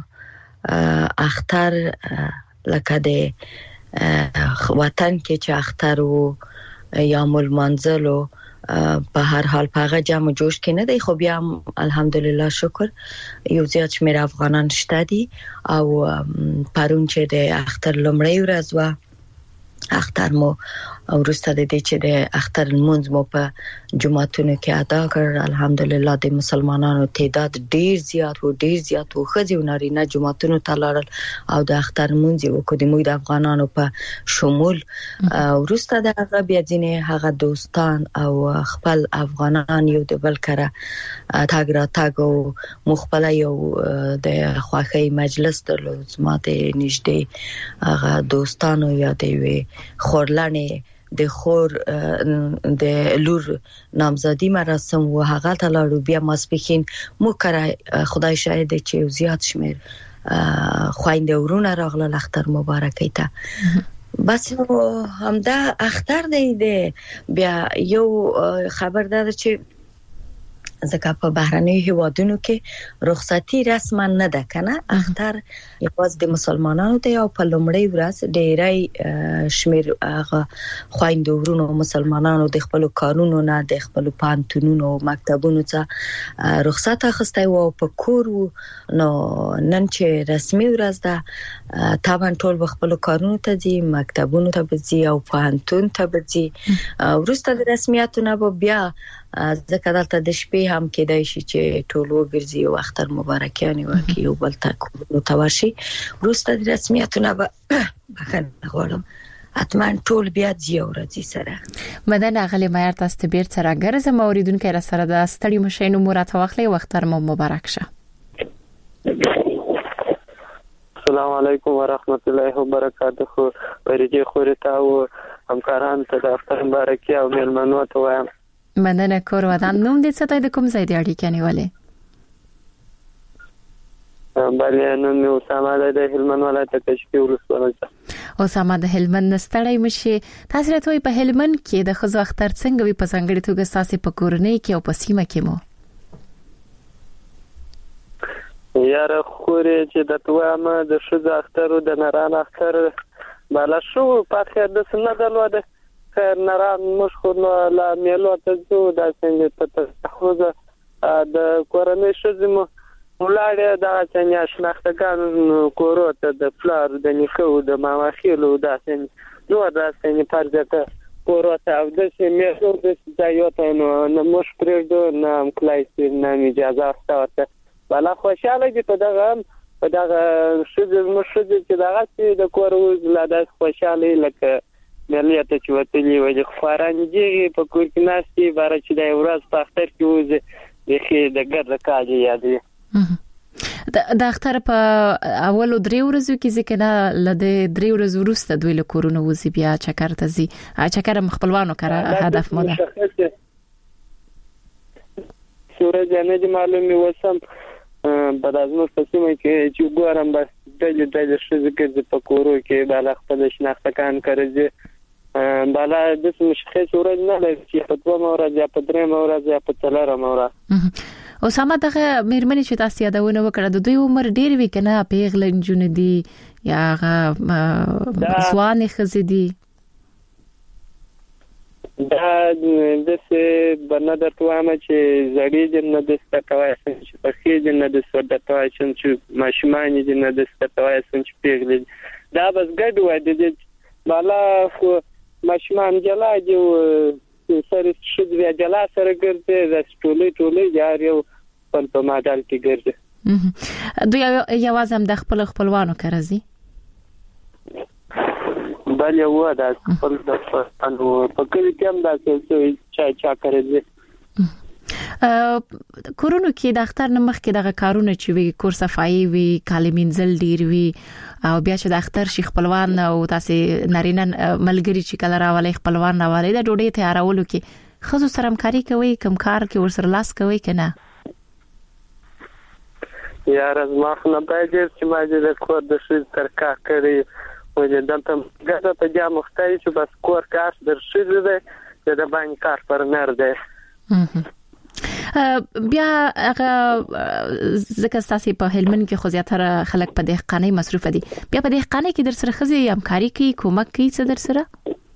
[SPEAKER 17] اختر لکه د وطن کې چې اختر وو یا مول منزلو په هر حال په جمع جوش کې نه دی خو بیا الحمدلله شکر یو زیات شمیر افغانان شته دي او پرون چې د اختر لومړی ورځ و اختر مو ورسته د دې چې د اختر المنځ مو په جمعتونو کې ادا کړ الحمدلله د مسلمانانو تعداد ډیر زیات و خځې نارینه جمعتونو ته لاړل او د اختر المنځ وکړ د موږ د افغانانو په شمول ورسته د هغه بیا ځینې هغه دوستان او خپل افغانان یو د بل کړه تاګ را تاګ او مخبل یو د خواخي مجلس درلود ماته نږدې هغه دوستانو یا د وی خورلانه د خور د لور نامزادي مراسم و هغه ته لاړو بیا ماسپخین مو کړه خدای شاهد چې زیات شمیر خويند ورونه راغله اختر مبارکي ته بس همدا اختر دی بیا یو خبر ده چې ځکه په بهرنی هیوادونو کې رخصتي رسما نه ده کنه اختر یوازې د مسلمانانو ته او په لومړی ورځ ډېری شمیر هغه خويند ورونو مسلمانانو د خپل کارونو نه د خپل پانتونونو مکتبونو ته رخصت اخیسته او په کور نو نن چې رسمي ورځ ده طبعا ټول خپل کارونو ته دي مکتبونو ته بځي او پانتون ته بځي ورسته د رسمیاتونو بیا ځکه دلته د شپې هم کېدای شي چې ټول وګرځي او اختر مبارکیان ورکړي او بل تکو تواشي وروسته د رسمیتونو بخنه غواړم حتما ټول بیا زیو راځي سره
[SPEAKER 1] مدن اغلی مایر تاسو ته بیرته راګرځم اوریدونکو را سره د ستړي مشینو مراد واخلې وختر مو مبارک شه.
[SPEAKER 18] السلام علیکم ورحمت الله وبرکاته. ورجه خورته او همکاران ته د اختر مبارکي او میلمنو ته وایم.
[SPEAKER 1] مننه کور ودان نوم دې څه ته د کوم ځای دی اړیکه نیولې؟
[SPEAKER 18] بله نن یو ساده د هلمند ولایت کشکی ولسوالۍ.
[SPEAKER 1] اسامه د هلمند نستړی مشي. تاسو راته په هلمند کې د خزو اختر څنګه وي په څنګه توګه تاسو په کورنۍ کې او په سیمه کې مو؟
[SPEAKER 18] یاره خوري چې د توامه د شذ اختر او د نران اختر بالا شو په خیر د سنه دلوده خیر نران مشخور لا میلو ته زو د څنګه په تخوزه د کورنۍ شذم ولاړه د څنګه شناختګان کورو ته د فلار د نیکو د ماما خېلو د څنګه نو د څنګه پرځته کورو ته او د میلو د ځایوته نو مش پرېدو نام کلایسي نام اجازه واستوته بالا خوشاله دي په دغه شذ مشذ چې دغه چې د کور ولاده خوشاله لکه مليته چې وتلی وي خوران دي په کور کې ناشتي بار چې د ورځ په اختر کې وځي د ګرځ کاږي یادي
[SPEAKER 1] د اختر په اولو 3 ورځو کې ځکه نه لده 3 ورځې وروسته دوی له کورونو وځي بیا چکر ته ځي چکر خپلوانو کړه هدف مو ده سورج نه دي معلومه وسم په دازمو قسمه کې چې ګورم بس د شذ کې په کورو کې بالا خپل شناختکان کړی بالا د مشخص ورځ نه لري چې په 2 ورځې یا په 3 ورځې یا په 4 ورځې. اسامه دغه مېرمنې چې تاسو یادونه وکړه د دوی عمر ډیر وی کنه پیغلن جون دي یا ځوانې خزې دي دا د څه بنادر توامه چې زړې جن د ستوای چې په خې جن د سودتوای چې ماشومان جن د ستوای چې پیغلې دا بس ګډ وای د بالا خو ماشومان جلا دی سره شد بیا جلا سره ګرځي د ټولې یار یو په ماډل کې ګرځي دوی یوازې هم د خپلوانو کړزي بل یو دا خپل د پښتنو په کلی کې هم دا څه چا کړی کورونو کې د اختر نمخ کې دغه کارونه چې وی کور صفایي وی کالمینزل ډیر وی او بیا چې د اختر شیخ خپلوان او تاسو نارینه ملګری چې کله راولي خپلوان راولي د ډوډۍ تیارولو کې خزو سره همکاري کوي کوم کار کې ورسره لاس کوي کنه
[SPEAKER 18] یار از ما خو نه باید چې ما دې د کور د شي ترکا کړی و دې دلته ګټه په جا مختلف چې بس کور کار در شي دې د باندې کار پر نر دی
[SPEAKER 1] بیا هغه ځکه تاسو په هلمند کې خو زیاتره خلک په دهقانۍ مصروف دي بیا په دهقانۍ کې در سره خزي همکاري کوي کومک کوي څه در سره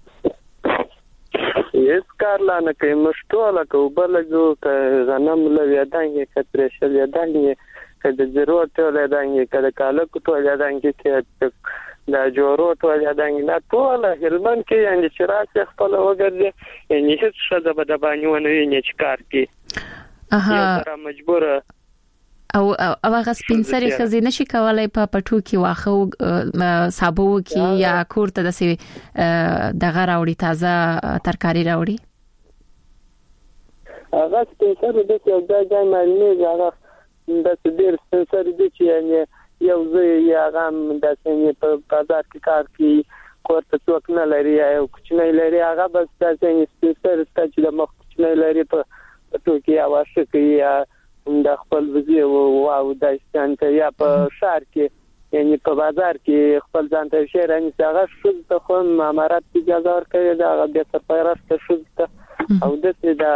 [SPEAKER 18] هیڅ کار لانه کوي مشټوله کو بلګو ک غنم لوي دانګي کترشل دانګي کله ضرورت له دانګي کله کاله کو ټول دانګي کې دا جوړو ټول دانګي نه ټول هلمند کې یعنی چې راځي خپل وګرځي یعنی هیڅ شته به د باندې ونه نه چکار کوي
[SPEAKER 1] اها
[SPEAKER 18] مجبور
[SPEAKER 1] او هغه سپینسري خزینه شي کولای په پټو کې واخو صابو کې یا کورته د سی دغه راوړي تازه ترکاری راوړي
[SPEAKER 18] هغه سپینسري د یو ځای مالني هغه د ډیر سپینسري د چې یعنی یو ځای یا غم د څنګه په بازار کې کار کوي کورته څوک نه لري او کوچنی لري هغه بس د څنګه سپینسري چې د مخ کوچنی لري په توګه یا واشه کې یا د خپل وزي او د ستانته یا په شهر کې یعنی په بازار کې خپل ځان ته شهر ان څنګه شو ته خو امارات اجازه ورکړي دا د سفارت شو او د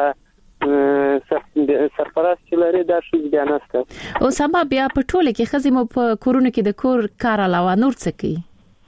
[SPEAKER 18] سرپرست لري دا شو بیا نسته
[SPEAKER 1] او سبا بیا په ټوله کې خزمو په کورونو کې د کور کار علاوه نور څه کوي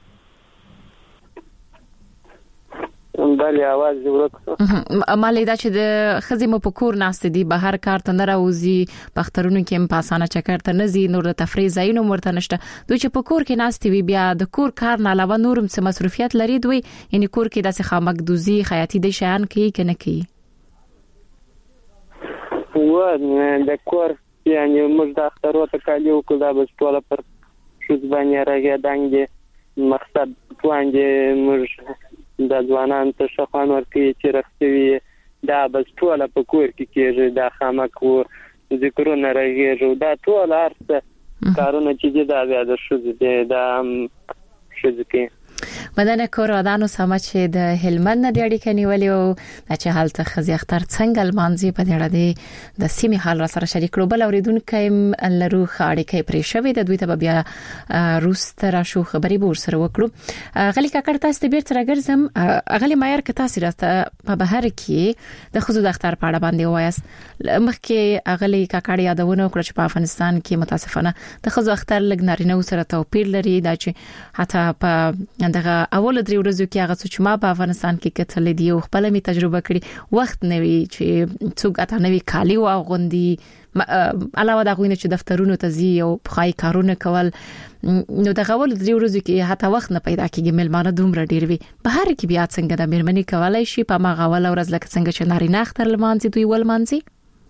[SPEAKER 18] بله आवाज ورکړه
[SPEAKER 1] مالې دا چې د خزمو په کور ناست دي بهر کار ته نه راوځي پخترونو کې هم پاسانه چکر ته نه زی نور د تفریح ځایونو مرته نشته دوی چې په کور کې ناست وي بیا د کور کار نه علاوه نورم څه مصروفیت لري دوی یعنی کور کې داسې خامکدوزي خیاطي د شیان کوي کنه کوي
[SPEAKER 18] و د کور یعنی موږ د اختر ته کالي وکړو دا بس ټول پر شوزبانیا راګیدان دي مقصد پوانځ موږ د ځوانان ته شخان ورکړي چې رښتوي دا بس ټول په کور کې کېږي دا خامک و ذکرونه راګیږي دا ټول ارته کارونه چې دا بیا د شوز دي دا شوز کې
[SPEAKER 1] مدنه کورادانو سم چې د هلمند نه د اړیکې نیولې او چې حالت خزي اختر څنګه لمانځي په دې اړه د سیمه حال را سره شریک کړو بل اوریدونکو لرو خاړې پرې شوې د دوی ته بیا روس تر شو خبري بور سره وکړو غلي کاکړ تاسو ته بیرته راګرځم غلي مایر ک تاسو راته په بهر کې د خزو د اختر په اړه باندې وایست مخکې غلي کاکړ یادونه وکړه چې په افغانستان کې متاسفانه د خزو اختر لګ نارینه سره توپیر لري دا چې حتی په دغه اول درې ورځو کې هغه چې ما په افغانستان کې کتل دي او خپل می تجربه کړی وخت نوي چې څوک اته نوي کالی او غوندي علاوه دا غوینه چې دفترونو ته زی او پخای کارونه کول نو د غول درې ورځو کې حتی وخت نه پیدا کیږي ملمانه دومره ډیر وي په هر کې بیا څنګه د میرمنې کولای شي په ما غول ورځ لکه څنګه چې نارینه اختر لمانځي دوی ول مانځي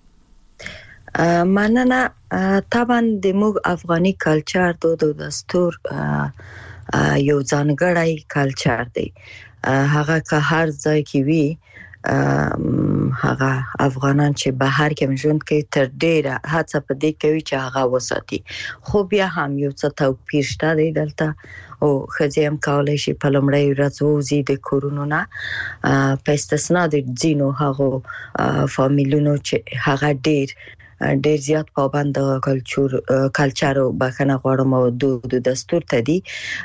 [SPEAKER 17] مننه طبعا د موږ افغاني کلچر دود او دستور یو ځانګړی کلچر دی هغه که هر ځای کې وي هغه افغانان چې بهر کې ژوند کوي تر ډیره هڅه په دې کوي چې هغه وساتي خو بیا هم یو څه توپیر شته دی دلته او خځې هم کولای شي په لومړی ورځ وزي د کورونو نه په استثنا د ځینو هغه فامیلونو چې هغه ډیر زیات پابند کلچر او بخنه غواړم او دود دستور ته دي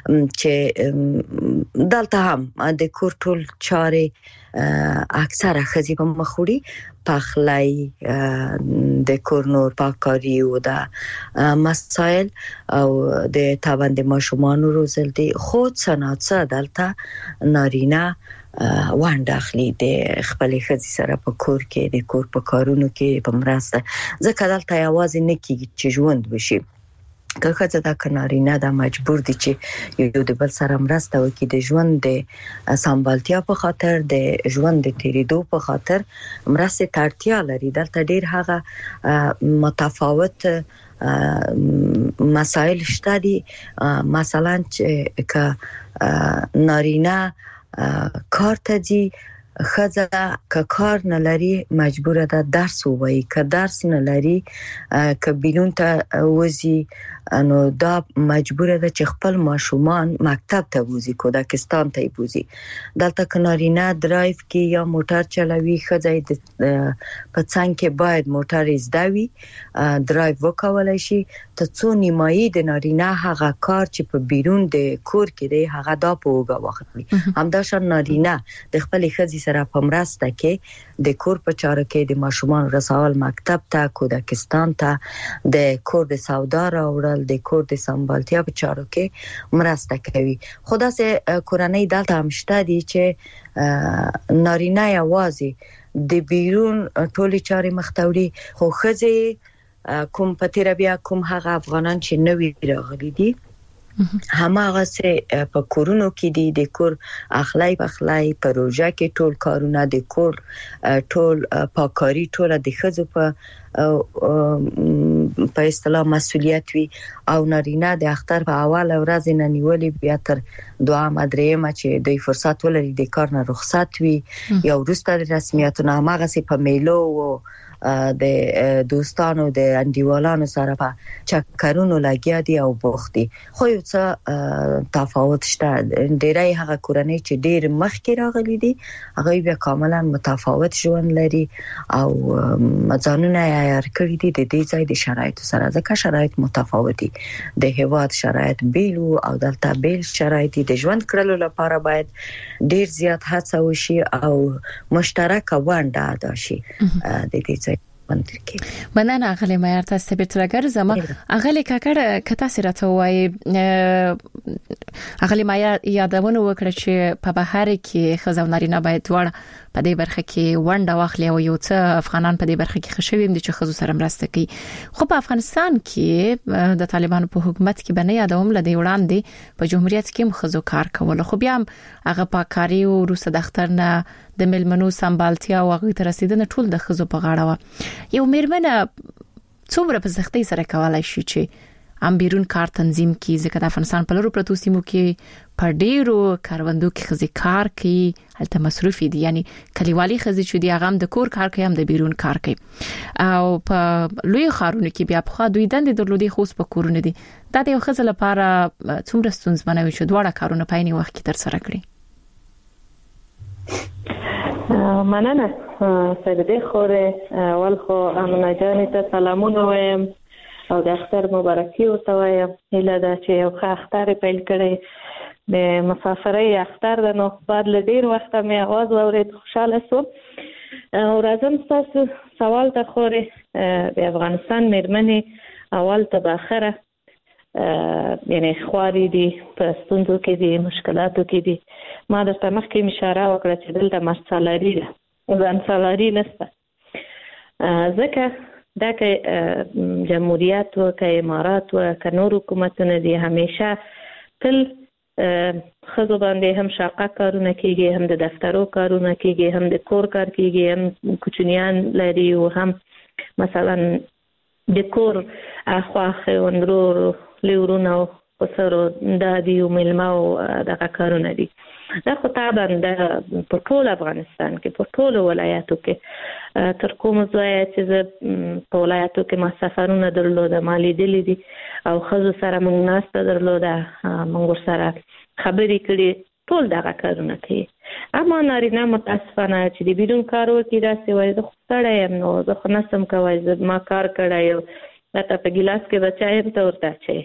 [SPEAKER 17] چې دلته هم د کور ټول چارې اکثره خزي په مخوري پخلای د کور نور پاککاری او د مسائل او د تابند ماشومان روزل دي خود صنعت دلته نارینه وانډه اخلي د خپل خزي سره په کور کې د کور په کارونو کې په مرسته ځکه دلته یوازې نه کیږي چې ژوند وشي که خزه دا کنارینه دا مجبور دي چې یو د بل سره مرسته وکړي د ژوند د سمبالتیا په خاطر د ژوند د تیریدو په خاطر مرسته ترتیا لري دلته ډیر هغه متفاوت مسائل شته دي مثلا چې که نارینه کار ته دي خزه که کار نه لري مجبور ده درس ووایي که درس نه لري که بیرون ته وزي نو دا مجبور ده چې خپل ماشومان مکتب ته وزي کودکستان ته وزي دلته کنارینه درایو کې یا موټر چلوي خزه د په څنګه کې باید موټر زدوي درایو وکولای شي ته څو نیمایي د نارینه هغه کار چې په بیرون د کور کې دی هغه دا په وګه واخلي همداشان نارینه د خپل خزي سره په مرسته کې د کور په چارو کې د ماشومان رسول مکتب ته کودکستان ته د کور د سودا راوړل د کور د سمبالتیا په چارو کې مرسته کوي خدا سه کورنۍ دلته هم شته دي چې نارینه یوازې د بیرون ټولي چارې مختوري خو خزي کوم پتیره بیا کوم هغه افغانان چې نوی راغلي دي هماغه سه په کورونو کې دي د کور اخلای بخلای پروژه کې ټول کارونه د کور ټول پاکاری ټول د خزو په اصطلاح مسؤلیت وي او نارینه د اختر په اول ورځ نه نیولې بیا تر دوه درېمه چې د فرصت ولري د کار نه رخصت وي یا ورسته رسمیتونه هغه سه په میلو او د دوستانو د انډیوالانو سره په چکرونو لګیا دي او بوختي خو یو څه تفاوت شته ډیرای هغه کورنۍ چې ډیر مخکې راغلي دي هغه بیا کاملا متفاوت ژوند لري او ځانونه عیار کړی دي د دې ځای د شرایطو سره ځکه شرایط متفاوت دي د هیواد شرایط بیل او دلته بیل شرایط د ژوند کړلو لپاره باید ډیر زیات هڅه وشي او مشترک ونډه ادا شي د دې
[SPEAKER 1] مننه اغلی مایر تاسو به ترګر زما اغلی کاکړ کته سره ته وای اغلی مایر یادونه وکړه چې په بهر کې خزو نارینه باید وړ په دې برخه کې ونډه واخلي او یو څه افغانان په دې برخه کې خوشوي دي چې خزو سره مرسته کوي. خو په افغانستان کې د طالبانو په حکومت کې بنه یادوم لدی وړاندې په جمهوریت کې خزو کار کول، خو بیا هغه پاکاري او روسه د اختر نه د ملمنو سمبالتیا او هغه تر رسیدنه ټول د خزو په غاړه و. یو میرمنه څومره په سختۍ سره کولای شي چې ام بیرون کار تنظیم کی، ځکه د افغانستان په لورو پروتو سیمو کې په ډیرو کاروندو کې خزي کار کوي، هلته مصروفي دي، یعنی کلیوالي خزي چې دی هغه هم د کور کار کوي هم د بیرون کار کوي، او په لوی خارونو کې بیا په خوا دوی دند درلودي خو په کورونه دي. دا د یو خزل لپاره څومره ستونزمنه وي چې دواړه کارونه په عین وخت کې تر سره کړي.
[SPEAKER 9] مننه سیدې خوره، اول خو امنه جان ته سلامونه وایم او د اختر مبارکي ورته وایم. هله دا چې یو ښه اختر پیل کړی د مسافرۍ اختر د نو بعد له ډیر وخت مې आवाज واورید، خوشاله شوم. او راځم تاسو سوال ته خوره. د افغانستان میرمنې اول ته باخره یعنی خواري دي، په ستونزو کې دي، مشکلاتو کې دي. ما درته مخکې اشاره وکړه چې دلته مرسالاري ده، ځان سالاري نشته، ځکه دا که جمهوریت و که امارات و که نور حکومتونه دي همیشه تل خزو باندې هم شاقه کارونه کیږي، هم د دفترو کارونه کیږي، هم د کور کار کیږي، هم کوچنیان لري او هم مثلا د کور اخواخ و اندرور لیورونه و قصر دادی و ملمه و دقه کارونه دي. دا خو طبعا په ټول افغانستان کې په ټول ولایاتو کې تر کوم ځای چې په ولایاتو کې ما سفرونه درلوده، ما لیدلې دي او خزو سره موږ ناسته درلوده، موږ سره خبرې کړې، ټول دغه کارونه کوي. اما نارینه متاسفانه چې د بیرون کار وکړي داسې وایي زه خو ستړی یم، نو زه خو نسم کوی، زه ما کار کړی یم، راته په ګیلاس کې به چای هم ته ورته اچوي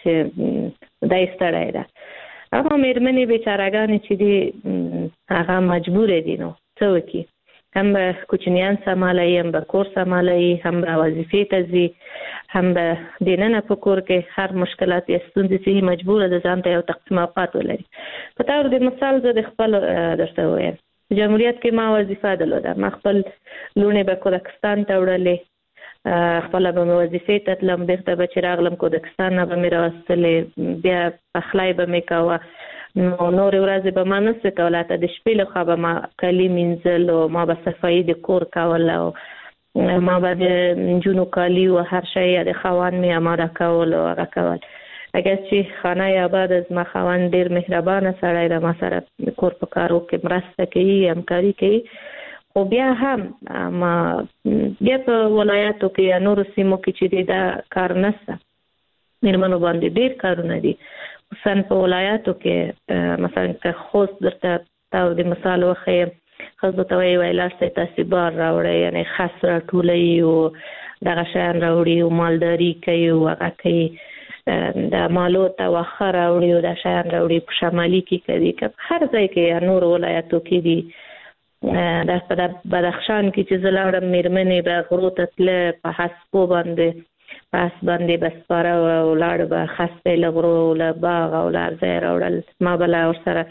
[SPEAKER 9] چې دا یې ستړی ده. اما میرمنې بیچارهګانې چې دي هغه مجبور دي، نو څه وکړي، هم به کوچنیان سمالوي، هم به کور سمالوي، هم به وظیفې ته ځي، هم به دننه په کور کې هر مشکلات یا ستونزې چې مجبوره ده ځان ته یو تقسیم اوقات ولري. په طور د مثال زه د خپل درته وایم، جمهوریت کې ما وظیفه درلوده، ما خپل لوڼې به کودکستان ته وړلې، خپل به مې وظیفې ته تلم، بیرته به چې راغلم کودکستان نه به مې راوستلې، بیا پخلی به مې کوه، نو نورې ورځې به ما نسو کوله، ته د شپې لخوا به ما کالي مینځل او ما به صفایي د کور کول او ما به د نجونو کالي و هر شی د خاوند مې اماده کول او هغه کول. اگر چې خانه آباد زما خاوند ډېر مهربانه سړی ده، ما سره کور په کارو کې مرسته کوي، همکاري کوي، خو بیا هم ما بیا په ولایاتو کې یا نورو سیمو کې چې دا کار نشته، میرمنو باندې ډېر کارونه دي، خصوصا په ولایاتو کې. مثلا که خوست درته تاسو د مثال وښیم، خزو ته وایي لاړ شئ تاسې بار راوړئ، یعنی خس راټولوي او دغه شیان راوړي او مالداري کوي او هغه کوي، د مالو ته واښه راوړي او دا شیان راوړي، په شمالي کې کوي، که هر ځای کې یا نور ولایاتو کې دي. دا په بدخشان کې چې زه لاړم، میرمنې به غرو ته تله، په هسپو باندې په اس باندې به سپاره او لاړ به خسته له غرو له باغ او له هر ځای راوړل. ما به لا ورسره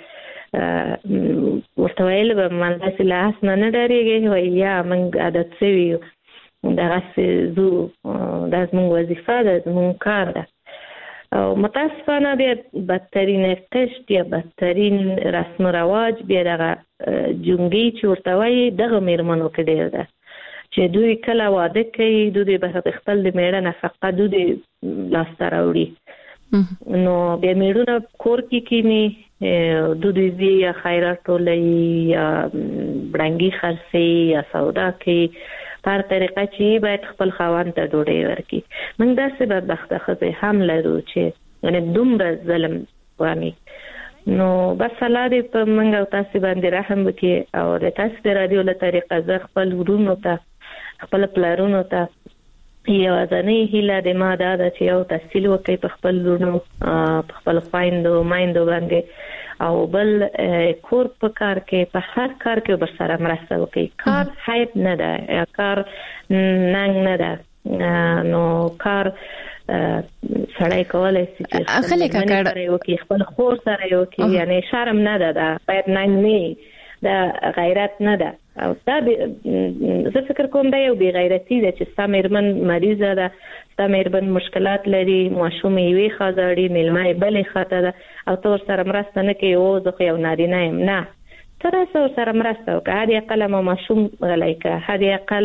[SPEAKER 9] ورته ویل به من داسې له اس نه ډارېږې، وایي یا موږ عادت شوي یو، دغسې ځو، دا زموږ وظیفه ده، زموږ کار ده. او متاسفانه بیا بدترین قشت یا بدترین رسم و رواج بیا دغه جونګي چې ورته وایي دغه میرمنو کې ډېر ده، چې دوی کله واده کوي، دوی به د خپل د میړه نفقه دوی لاسته راوړي، نو بیا میړونه کور کې کینی، دوی ځي یا خیرات ټولوي یا بړنګي خرڅوي یا سودا کوي، په هر طریقه چې باید خپل خاوند ته ډوډۍ ورکړي. موږ داسې بدبخته ښځې هم لرو چې یعنې دومره ظلم واني. نو بس الله دې په موږ او تاسې باندې رحم وکړي او د تاسې د راډیو له طریقه زه خپل ورونو ته، خپل پلارونو ته یوازنۍ هیله د ما دا ده چې یو تحصیل وکړي په خپل لورونو، په خپل خویندو مایندو باندې، او بل کور په کار کې، په هر کار کې ورسره مرسته وکړي. کار عیب نه ده یا کار ننګ نه ده، نو کار سړی کولی شي چې خپل مېرمنې سره یې وکړي، خپل خور سره یې وکړي، یعنې شرم نه ده، دا باید ننګ نه وي، دا غیرت نه ده. او دا زه فکر کوم دا یو بی غیرتی ده چې سمېرمن مریضه ده، سمېرمن مشکلات لري، ماشوم یې خاځړي، ملمه بلې خاطه ده او تور سره مرسته نه کوي او زه خو یو نارینه یم. نه، تر سره مرسته وکړه، هدي اقل ماشوم غلی کړه، هدي اقل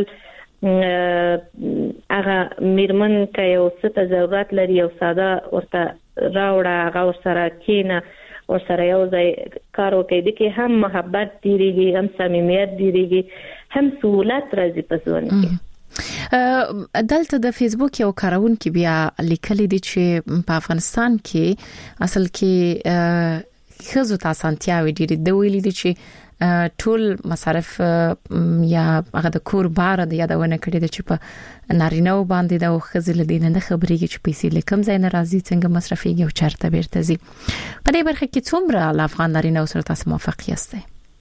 [SPEAKER 9] هغه میرمن که یو څه ته ضرورت لري یو ساده ورته راوړه، هغه ورسره کینه، ورسره یو ځای کار وکړي، د کې هم محبت ډیریږي، هم صمیمیت ډیریږي، هم سهولت راځي په ژوند کې.
[SPEAKER 1] دلته د فیسبوک یو کارونکو بیا لیکلي دي چې په افغانستان کې اصل کې خزو ته اسانتیاوي ډیری د ویلي دي چې ټول مصارف یا هغه د کور بار د یادونه کړی د چې په نارینه باندې د خزل دین نه خبرېږي چې پیسې لکم ځای نه راځي څنګه مصرفيږي او چرته بیرته ځي. په دې برخه کې څومره افغان نارینه سره تاسو موافق یاست؟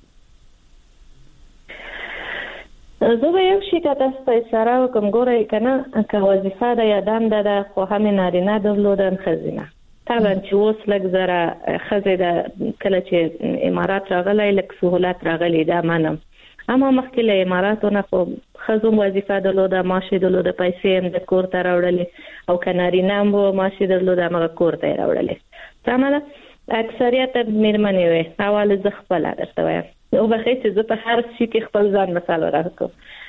[SPEAKER 9] زه به یو شي ته تاسو ته اشاره وکم، ګورئ کنه که وظیفه ده یا دنده ده خو هم نارینه درلودن خزینه طبعا چې اوس لږ زره خزه ده کله چې امارات راغلی لږ سهولت راغلی دا منم، اما مخکې له اماراتونه خو خزو وظیفه درلوده، معاش درلوده، پیسې هم د کور ته راوړلې او که نارینه هم معاش درلوده هغه کور ته راوړلې. سمه اکثریت میرمنې وي. اول زه خپل درته وایم او بخې چې زه په هر شي کې خپل ځان مثال راکوم.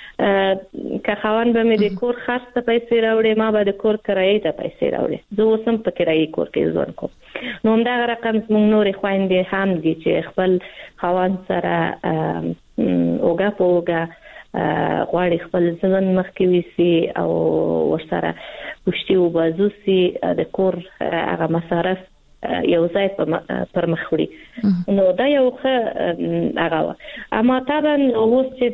[SPEAKER 9] که خوان به مې د کور خرڅ ته پیسې راوړي، ما به د کور کرایې ته پیسې راوړي. زه اوسم په کرایې کور کې ژوند کوم. نو همدغه رقم زموږ نورې خویندې هم دي چې خپل خوان سره اوږه په اوږه غواړي خپل ژوند مخکې ویسي او ورسره پشتي او بازو سي د کور هغه مصارف یو ځای پر مخ وړي. نو دا یو ښه هغه، اما طبعا اوس چې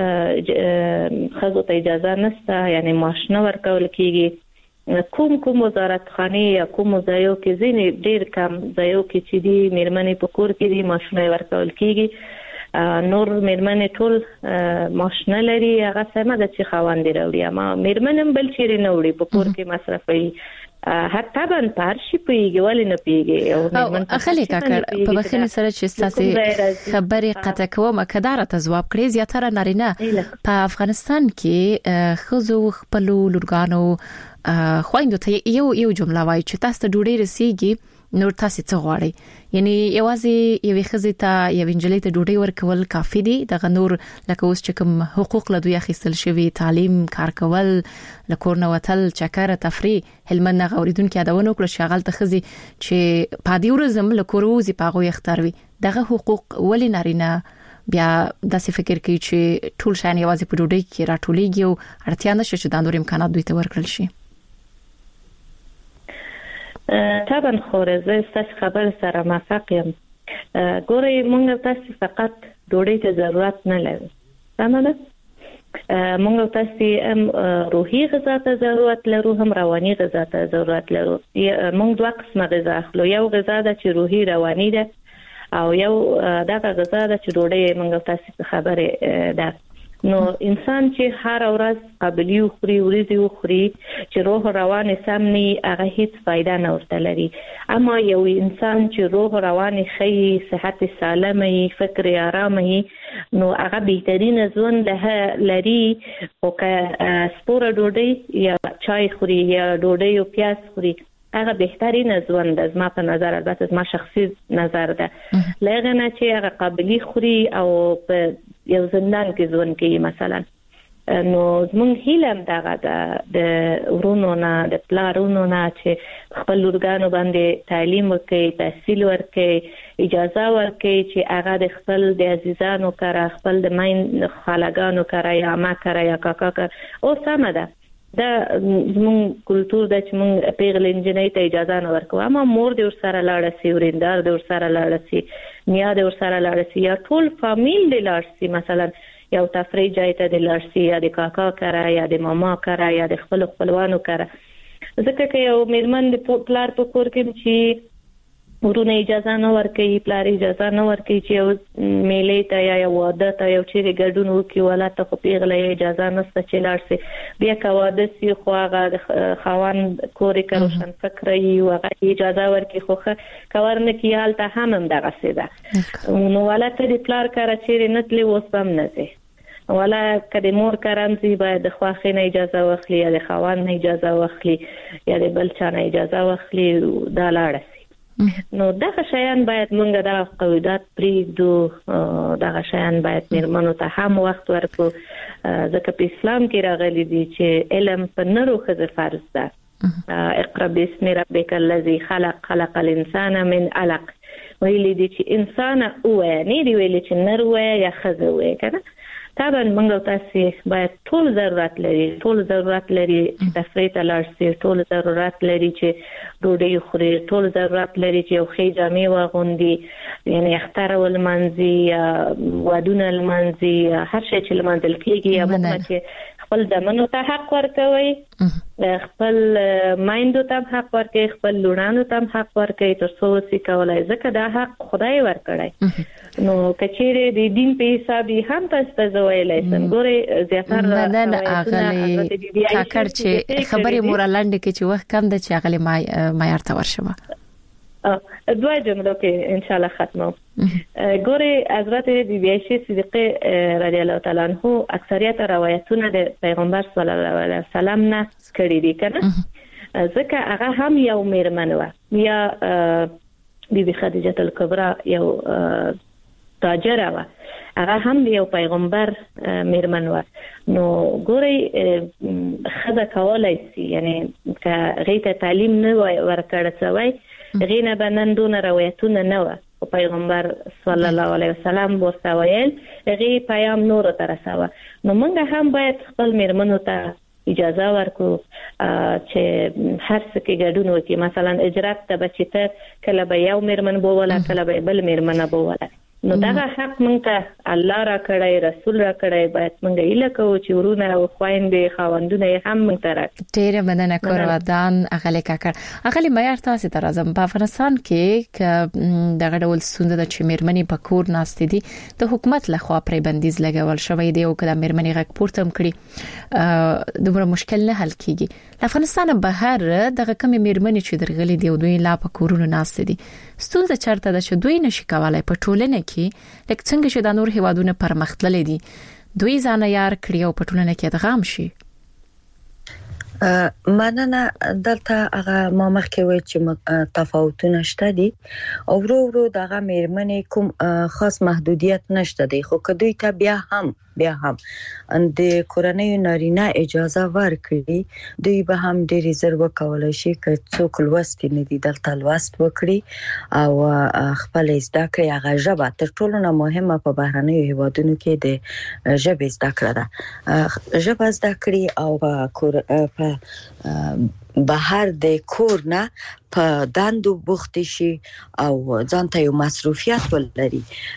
[SPEAKER 9] د خزو ته اجازه نشته، یعنی معاش نه ورکول کیږي. کوم وزارت خانه یا کوم ځایو کې ځینې ډیر کم ځایو کې چې دی میرمنې په کور کې دی معاشونه ورکول کیږي، نور میرمنې ټول معاش نه لري. هغه سمه ده چې خاوند راوړي، اما میرمنم بل چیرې نه وړي په کور کې مصرفي. حتی بن پارشي پیږي ولې نه پیږي او
[SPEAKER 1] اخلي کاکړ په بخښنې سره چې تاسو خبرې قطع کوم کدار ته جواب کړی زیاتره نارینه په افغانستان کې خزو خپل لورګانو خويندو ته یو جمله وایي چې تاسو ته ډوډۍ رسیږي نور تاسو څه غواړئ، یعنی یوازې یو خزې ته یو انجلۍ ته ډوډۍ ورکول کافي دي، دغه نور لکه اوس چې کوم حقوق له دوی اخیستل شوی، تعلیم، کار کول، لکور نه وتل، چکر، تفریح، هلمند نه اوریدونکو یادونه کړو شغال ته خزې چې پادې ورزم لکور وزي پاغو یختاروي، دغه حقوق ولې نارینه بیا داسې فکر کوي چې ټول شان یوازې په ډوډۍ کې راټولېږي او اړتیا نشته چې د نور امکانات دوی ته ورکړل شي؟
[SPEAKER 9] طبعا خورزه ستاسو خبر سره موافق یم. ګورئ موږ تاسو فقط ډوډۍ ته ضرورت نه لرو، سمه موږ تاسو هم روحي غذا ته ضرورت لرو، هم رواني غذا ته ضرورت لرو. موږ دوه قسمه غذا اخلو، یو غذا ده چې روحي رواني ده او یو دغه غذا ده چې ډوډۍ موږ تاسو خبره ده. نو انسان چې هر ورځ قابلیت خوري ورځي خوري چې روح روان سم نه هغه هیڅ فائدہ نه ورته لري، اما یو انسان چې روح روان خي صحت سالمه فکر آرامه نو هغه بهترین ژوند له لري. او که سپوره ډوډۍ یا چای خوري یا ډوډۍ او پیاز خوري هغه بهترین ژوند از ما په نظر، البته از ما شخصي نظر ده، لکه نه چې هغه قابلیت خوري او په یو زندان کې ژوند کوي مثلا. نو زمونږ هیله دغه د ورونو نه د پلارونو نه چې خپل لورګانو باندې تعلیم وکړي، تحصیل ورکړي، اجازه ورکړي چې هغه د خپل د عزیزانو کړه، خپل د مین خالګانو کړه یا ما کړه یا کاکا کړه او سمه ده. دا زموږ کلچر د چې موږ پیغلې انجنۍ ته اجازه نه ورکو، اما مور د ورسره لاړ سي، وریندار د ورسره لاړ سي، نیا د ورسره لاړ سي، یا ټول فامیل د لاړ سي، مثلا یو تفریح ځای ته د لاړ سي، یا د کاکا کړه یا د ماما کړه یا د خپل خپلوانو کړه. ځکه چې یو میرمن د پلار په کور کې چې ورونه اجازه نه ورکوي، پلار اجازه نه ورکوي چې یو میلې ته یا واده ته یو چیرې ګډون وکړي، ولاته خو پیغلې اجازه نشته چې لاړ سي. بیا که واده سي خو هغه خاوند کورې کې روشن فکر وي او هغه اجازه ورکړي، خو کورنه کې حالت هم دغه څه ده. نو ولاته د پلار کار چیرې نه تلي اوس هم نه سي. ولا کله مور کارنځي باید د خواخې نه اجازه واخلي یا د خاوند نه اجازه واخلي یا د بل چا نه اجازه واخلي دا لاړه نو دغه شیان باید موږ د قواعد پریږدو دغه شیان باید میرمنو ته هم وخت ورکړو ځکه په اسلام کې راغلي دي چې علم په نرو ښځو فرض ده اقرا بسم ربک الذی خلق الانسان من علق ویلي دي چې انسان نه دی ویلي چې نر وای یا ښځه وای کنه طبعا موږ تاسو باید ټول ضرورت لري چې تفریح ته لاړ شي ټول ضرورت لري چې ډوډۍ خوري ټول ضرورت لري چې یو ښه جامې واغوندي یعنی اختر ولمنځي ودونه لمنځي هر شي چې لمنځل کېږي یا موږ چې خپل دمنو ته حق ورکوي خپل مایندو ته حق ورکوي خپل لونانو ته حق ورکوي تر څو چې کولای ځکه دا حق خدای ورکړي نو کچېره د دین په حساب هم تاسو ویلای سم ګوري زیاتره
[SPEAKER 1] نه اغلی کاکر چې خبرې مورلاند کې چې وخت کم د چې اغلی معیار ته ورشمه
[SPEAKER 9] دوه جملو کې ان شاء الله ختمو ګوري حضرت بیبي عائشه صدیقه رضی الله تعالی عنها اکثریت روایتونه د پیغمبر صلی الله علیه وسلم نه کړي دي کنه ځکه هغه هم یو میرمن و یا بیبي خدیجه الکبرى یو تاجره و هغه هم یو پیغمبر میرمن و نو ګوري خدای کولای شي یعنی که غیته تعلیم نه ورکړل شوی غینه بنندونه روایتونه نه و پیغمبر صلی الله علیه وسلم ورته ویل غي پیام نور ته رساوه نو موږ هم باید خپل میرمنو ته اجازه ورکو چې هر څه کې ګډون وکړي مثلا اجرات ته بچته کله به یو میرمن بوله کله به بل میرمن بوله نو دا حق مونږ ته الله را کړی رسول را کړی باید مونږ یې لکه چې ورونه او خويندې خاوندونه هم مونږ ته راکړي
[SPEAKER 1] ډېر مننه کورودان اغلی کاکر اغلی معیار تاسو ته راځم په افغانستان کې دغه ډول ستونزه د چې میرمنې په کور ناستې دي د حکومت لخوا پرې بندیز لګول شوی دی او کله میرمنې غږ پورته کړي دومره مشکل نه حل کیږي افغانستان بهر دغه کم میرمنې چې درغلي دی او دوی لا په کورونو ناستې دي ستونزه چرته ده چې دوی نشي کولای په ټولنه کې لکه څنګه چې د نور هیوادونو پرمختللي دي دوی ځان یار کړی او په ټولنه کې ادغام شي
[SPEAKER 17] مننه دلته هغه ما مخکې وایي چې تفاوتونه شته دي او ورو دغه میرمنې کوم خاص محدودیت نشته دي خو که دوی ته بیا هم د کورنۍ نارینه اجازه ورکړي دوی به هم ډېر زر وکولای شي که څوک لوستي نه دي دلته لوست وکړي او خپل زده کړې هغه ژبه تر ټولو نه مهمه په بهرنیو هیوادونو کې د ژبې زده کړه ده ژبه زده کړي او په بهر د کور نه په دندو بوخت شي او ځان ته یو مصروفیت ولري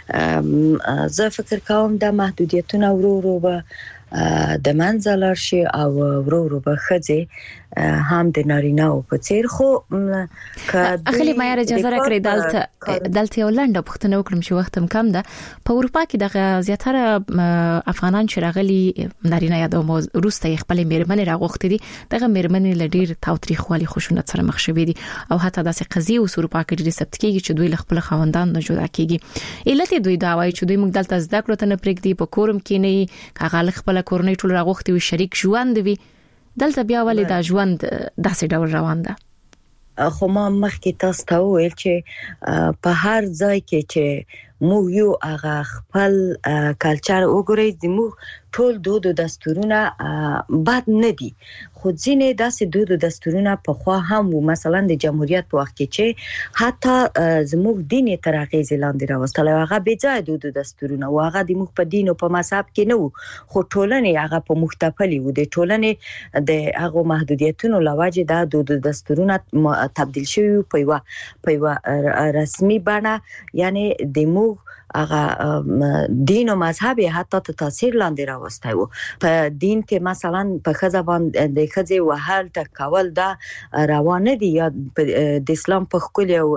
[SPEAKER 17] زه فکر کوم د محدودیتونو ورو به د منځلار شي او ورو به خځه هم د نارینه او په څیر خو
[SPEAKER 1] اخلي معیار اجازه راکړي دلته یو لنډه پوښتنه وکړم چې وخت هم کم ده په اروپا کې د زیاتره افغانان چې راغلي نارینه یا د روسته خپل میرمنې راغوښتي دي دغه میرمنې لډیر تاوتریخوالي خشونت سره مخ شوي دي او حتی داسې قضیه اوس اروپا کې ډېر ثبت کیږي چې دوی خپل خاوندان نه جدا کیږي علت دوی دا وایي چې دوی موږ دلته زده کړو ته نه پرېږدي په کورم کې نه کاغه خپل کورنۍ ټول راغوښتي وي شریک ژوند وي دلته بیا ولې دا ژوند داسې ډول روان ده
[SPEAKER 17] خو ما مخکې تاسو ته ویل چې په هر ځای کې چې موږ یو هغه خپل کلچر وګورئ زموږ ټول دود او دستورونه بد نه دي خو ځینې داسې دود او دستورونه په خوا هم وو مثلا د جمهوریت په وخت کې چې حتی زموږ دین تر اغیز لاندې راوستل هغه بې ځای دود او دستورونه او هغه د موږ په دین او په مذهب کې نه وو خو ټولنې هغه په مختلفي وو د ټولنې د هغه محدودیتونو لوجه د دود او دستورونه تبدیل شوی په یو رسمي بڼه یعنی د هغه دین او مذهب حتی ته تاثیر لاندې راوستای وو په دین کې مثلا په خزه باندې د خزه وهل تکول دا روانه دي یا د اسلام په خپل او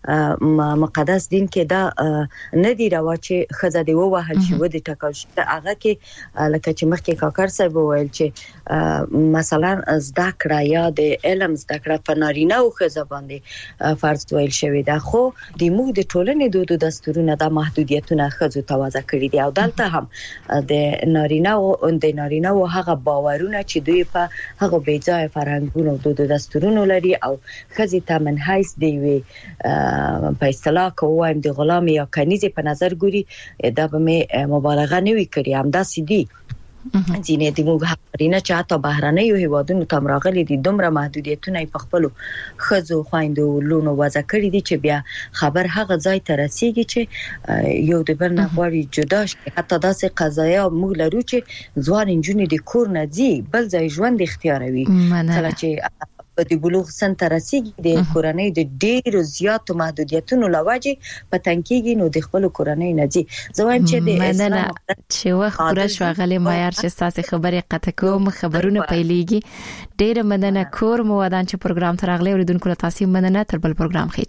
[SPEAKER 17] مقدس دین کې دا نه دی روا چې خزه دی وهل شي و د ټکل شي هغه کې لکه چې مخکې کاکر صاحب وویل چې مثلا زده کړه یا د علم زده کړه په نارینه او خزه باندې فرض ویل شوی دا خو د موږ د ټولنې دود دستورونه د محدودیتونه خزو توازه کړی دي او دلته هم د نارینه او هغه باورونه چې دوی په هغه بیځای فرهنګونو او د دستورونو لري او خزي ته من حیث دی وی په اصطلاح کوم د غلام یا کنيزه په نظر ګوري دا به مبالغه نه وی کړی هم دا سیدی ځینې د مغفرینه چې حتی بهرنیو هیوادونو ته راغلي دي دومره محدودیتونه په خپل خزو خويندو لونو وځ کړی دي چې بیا خبر هغه ځای ته رسیږي چې یو د بل نه غواړي جدا شي حتی داسې قضایا موږ لرو چې ځوان انجونې د کور نه ځي بل ځای ژوند اختیاروي کله چې د بلوغ سن ته رسیږي د کورنۍ د ډېرو زیاتو محدودیتونو لوجه پتنګيږي نو د خپل کورنۍ نه ځي زوایم چې د
[SPEAKER 1] اسلام چې وخت پوره شو غلې معیار چې تاسو خبرې قطع کوم خبرونه پیلېږي ډېر مننه کور مو ودان چې پروګرام تر اغلی اوریدونکو ته تاسو مننه تر بل پروګرام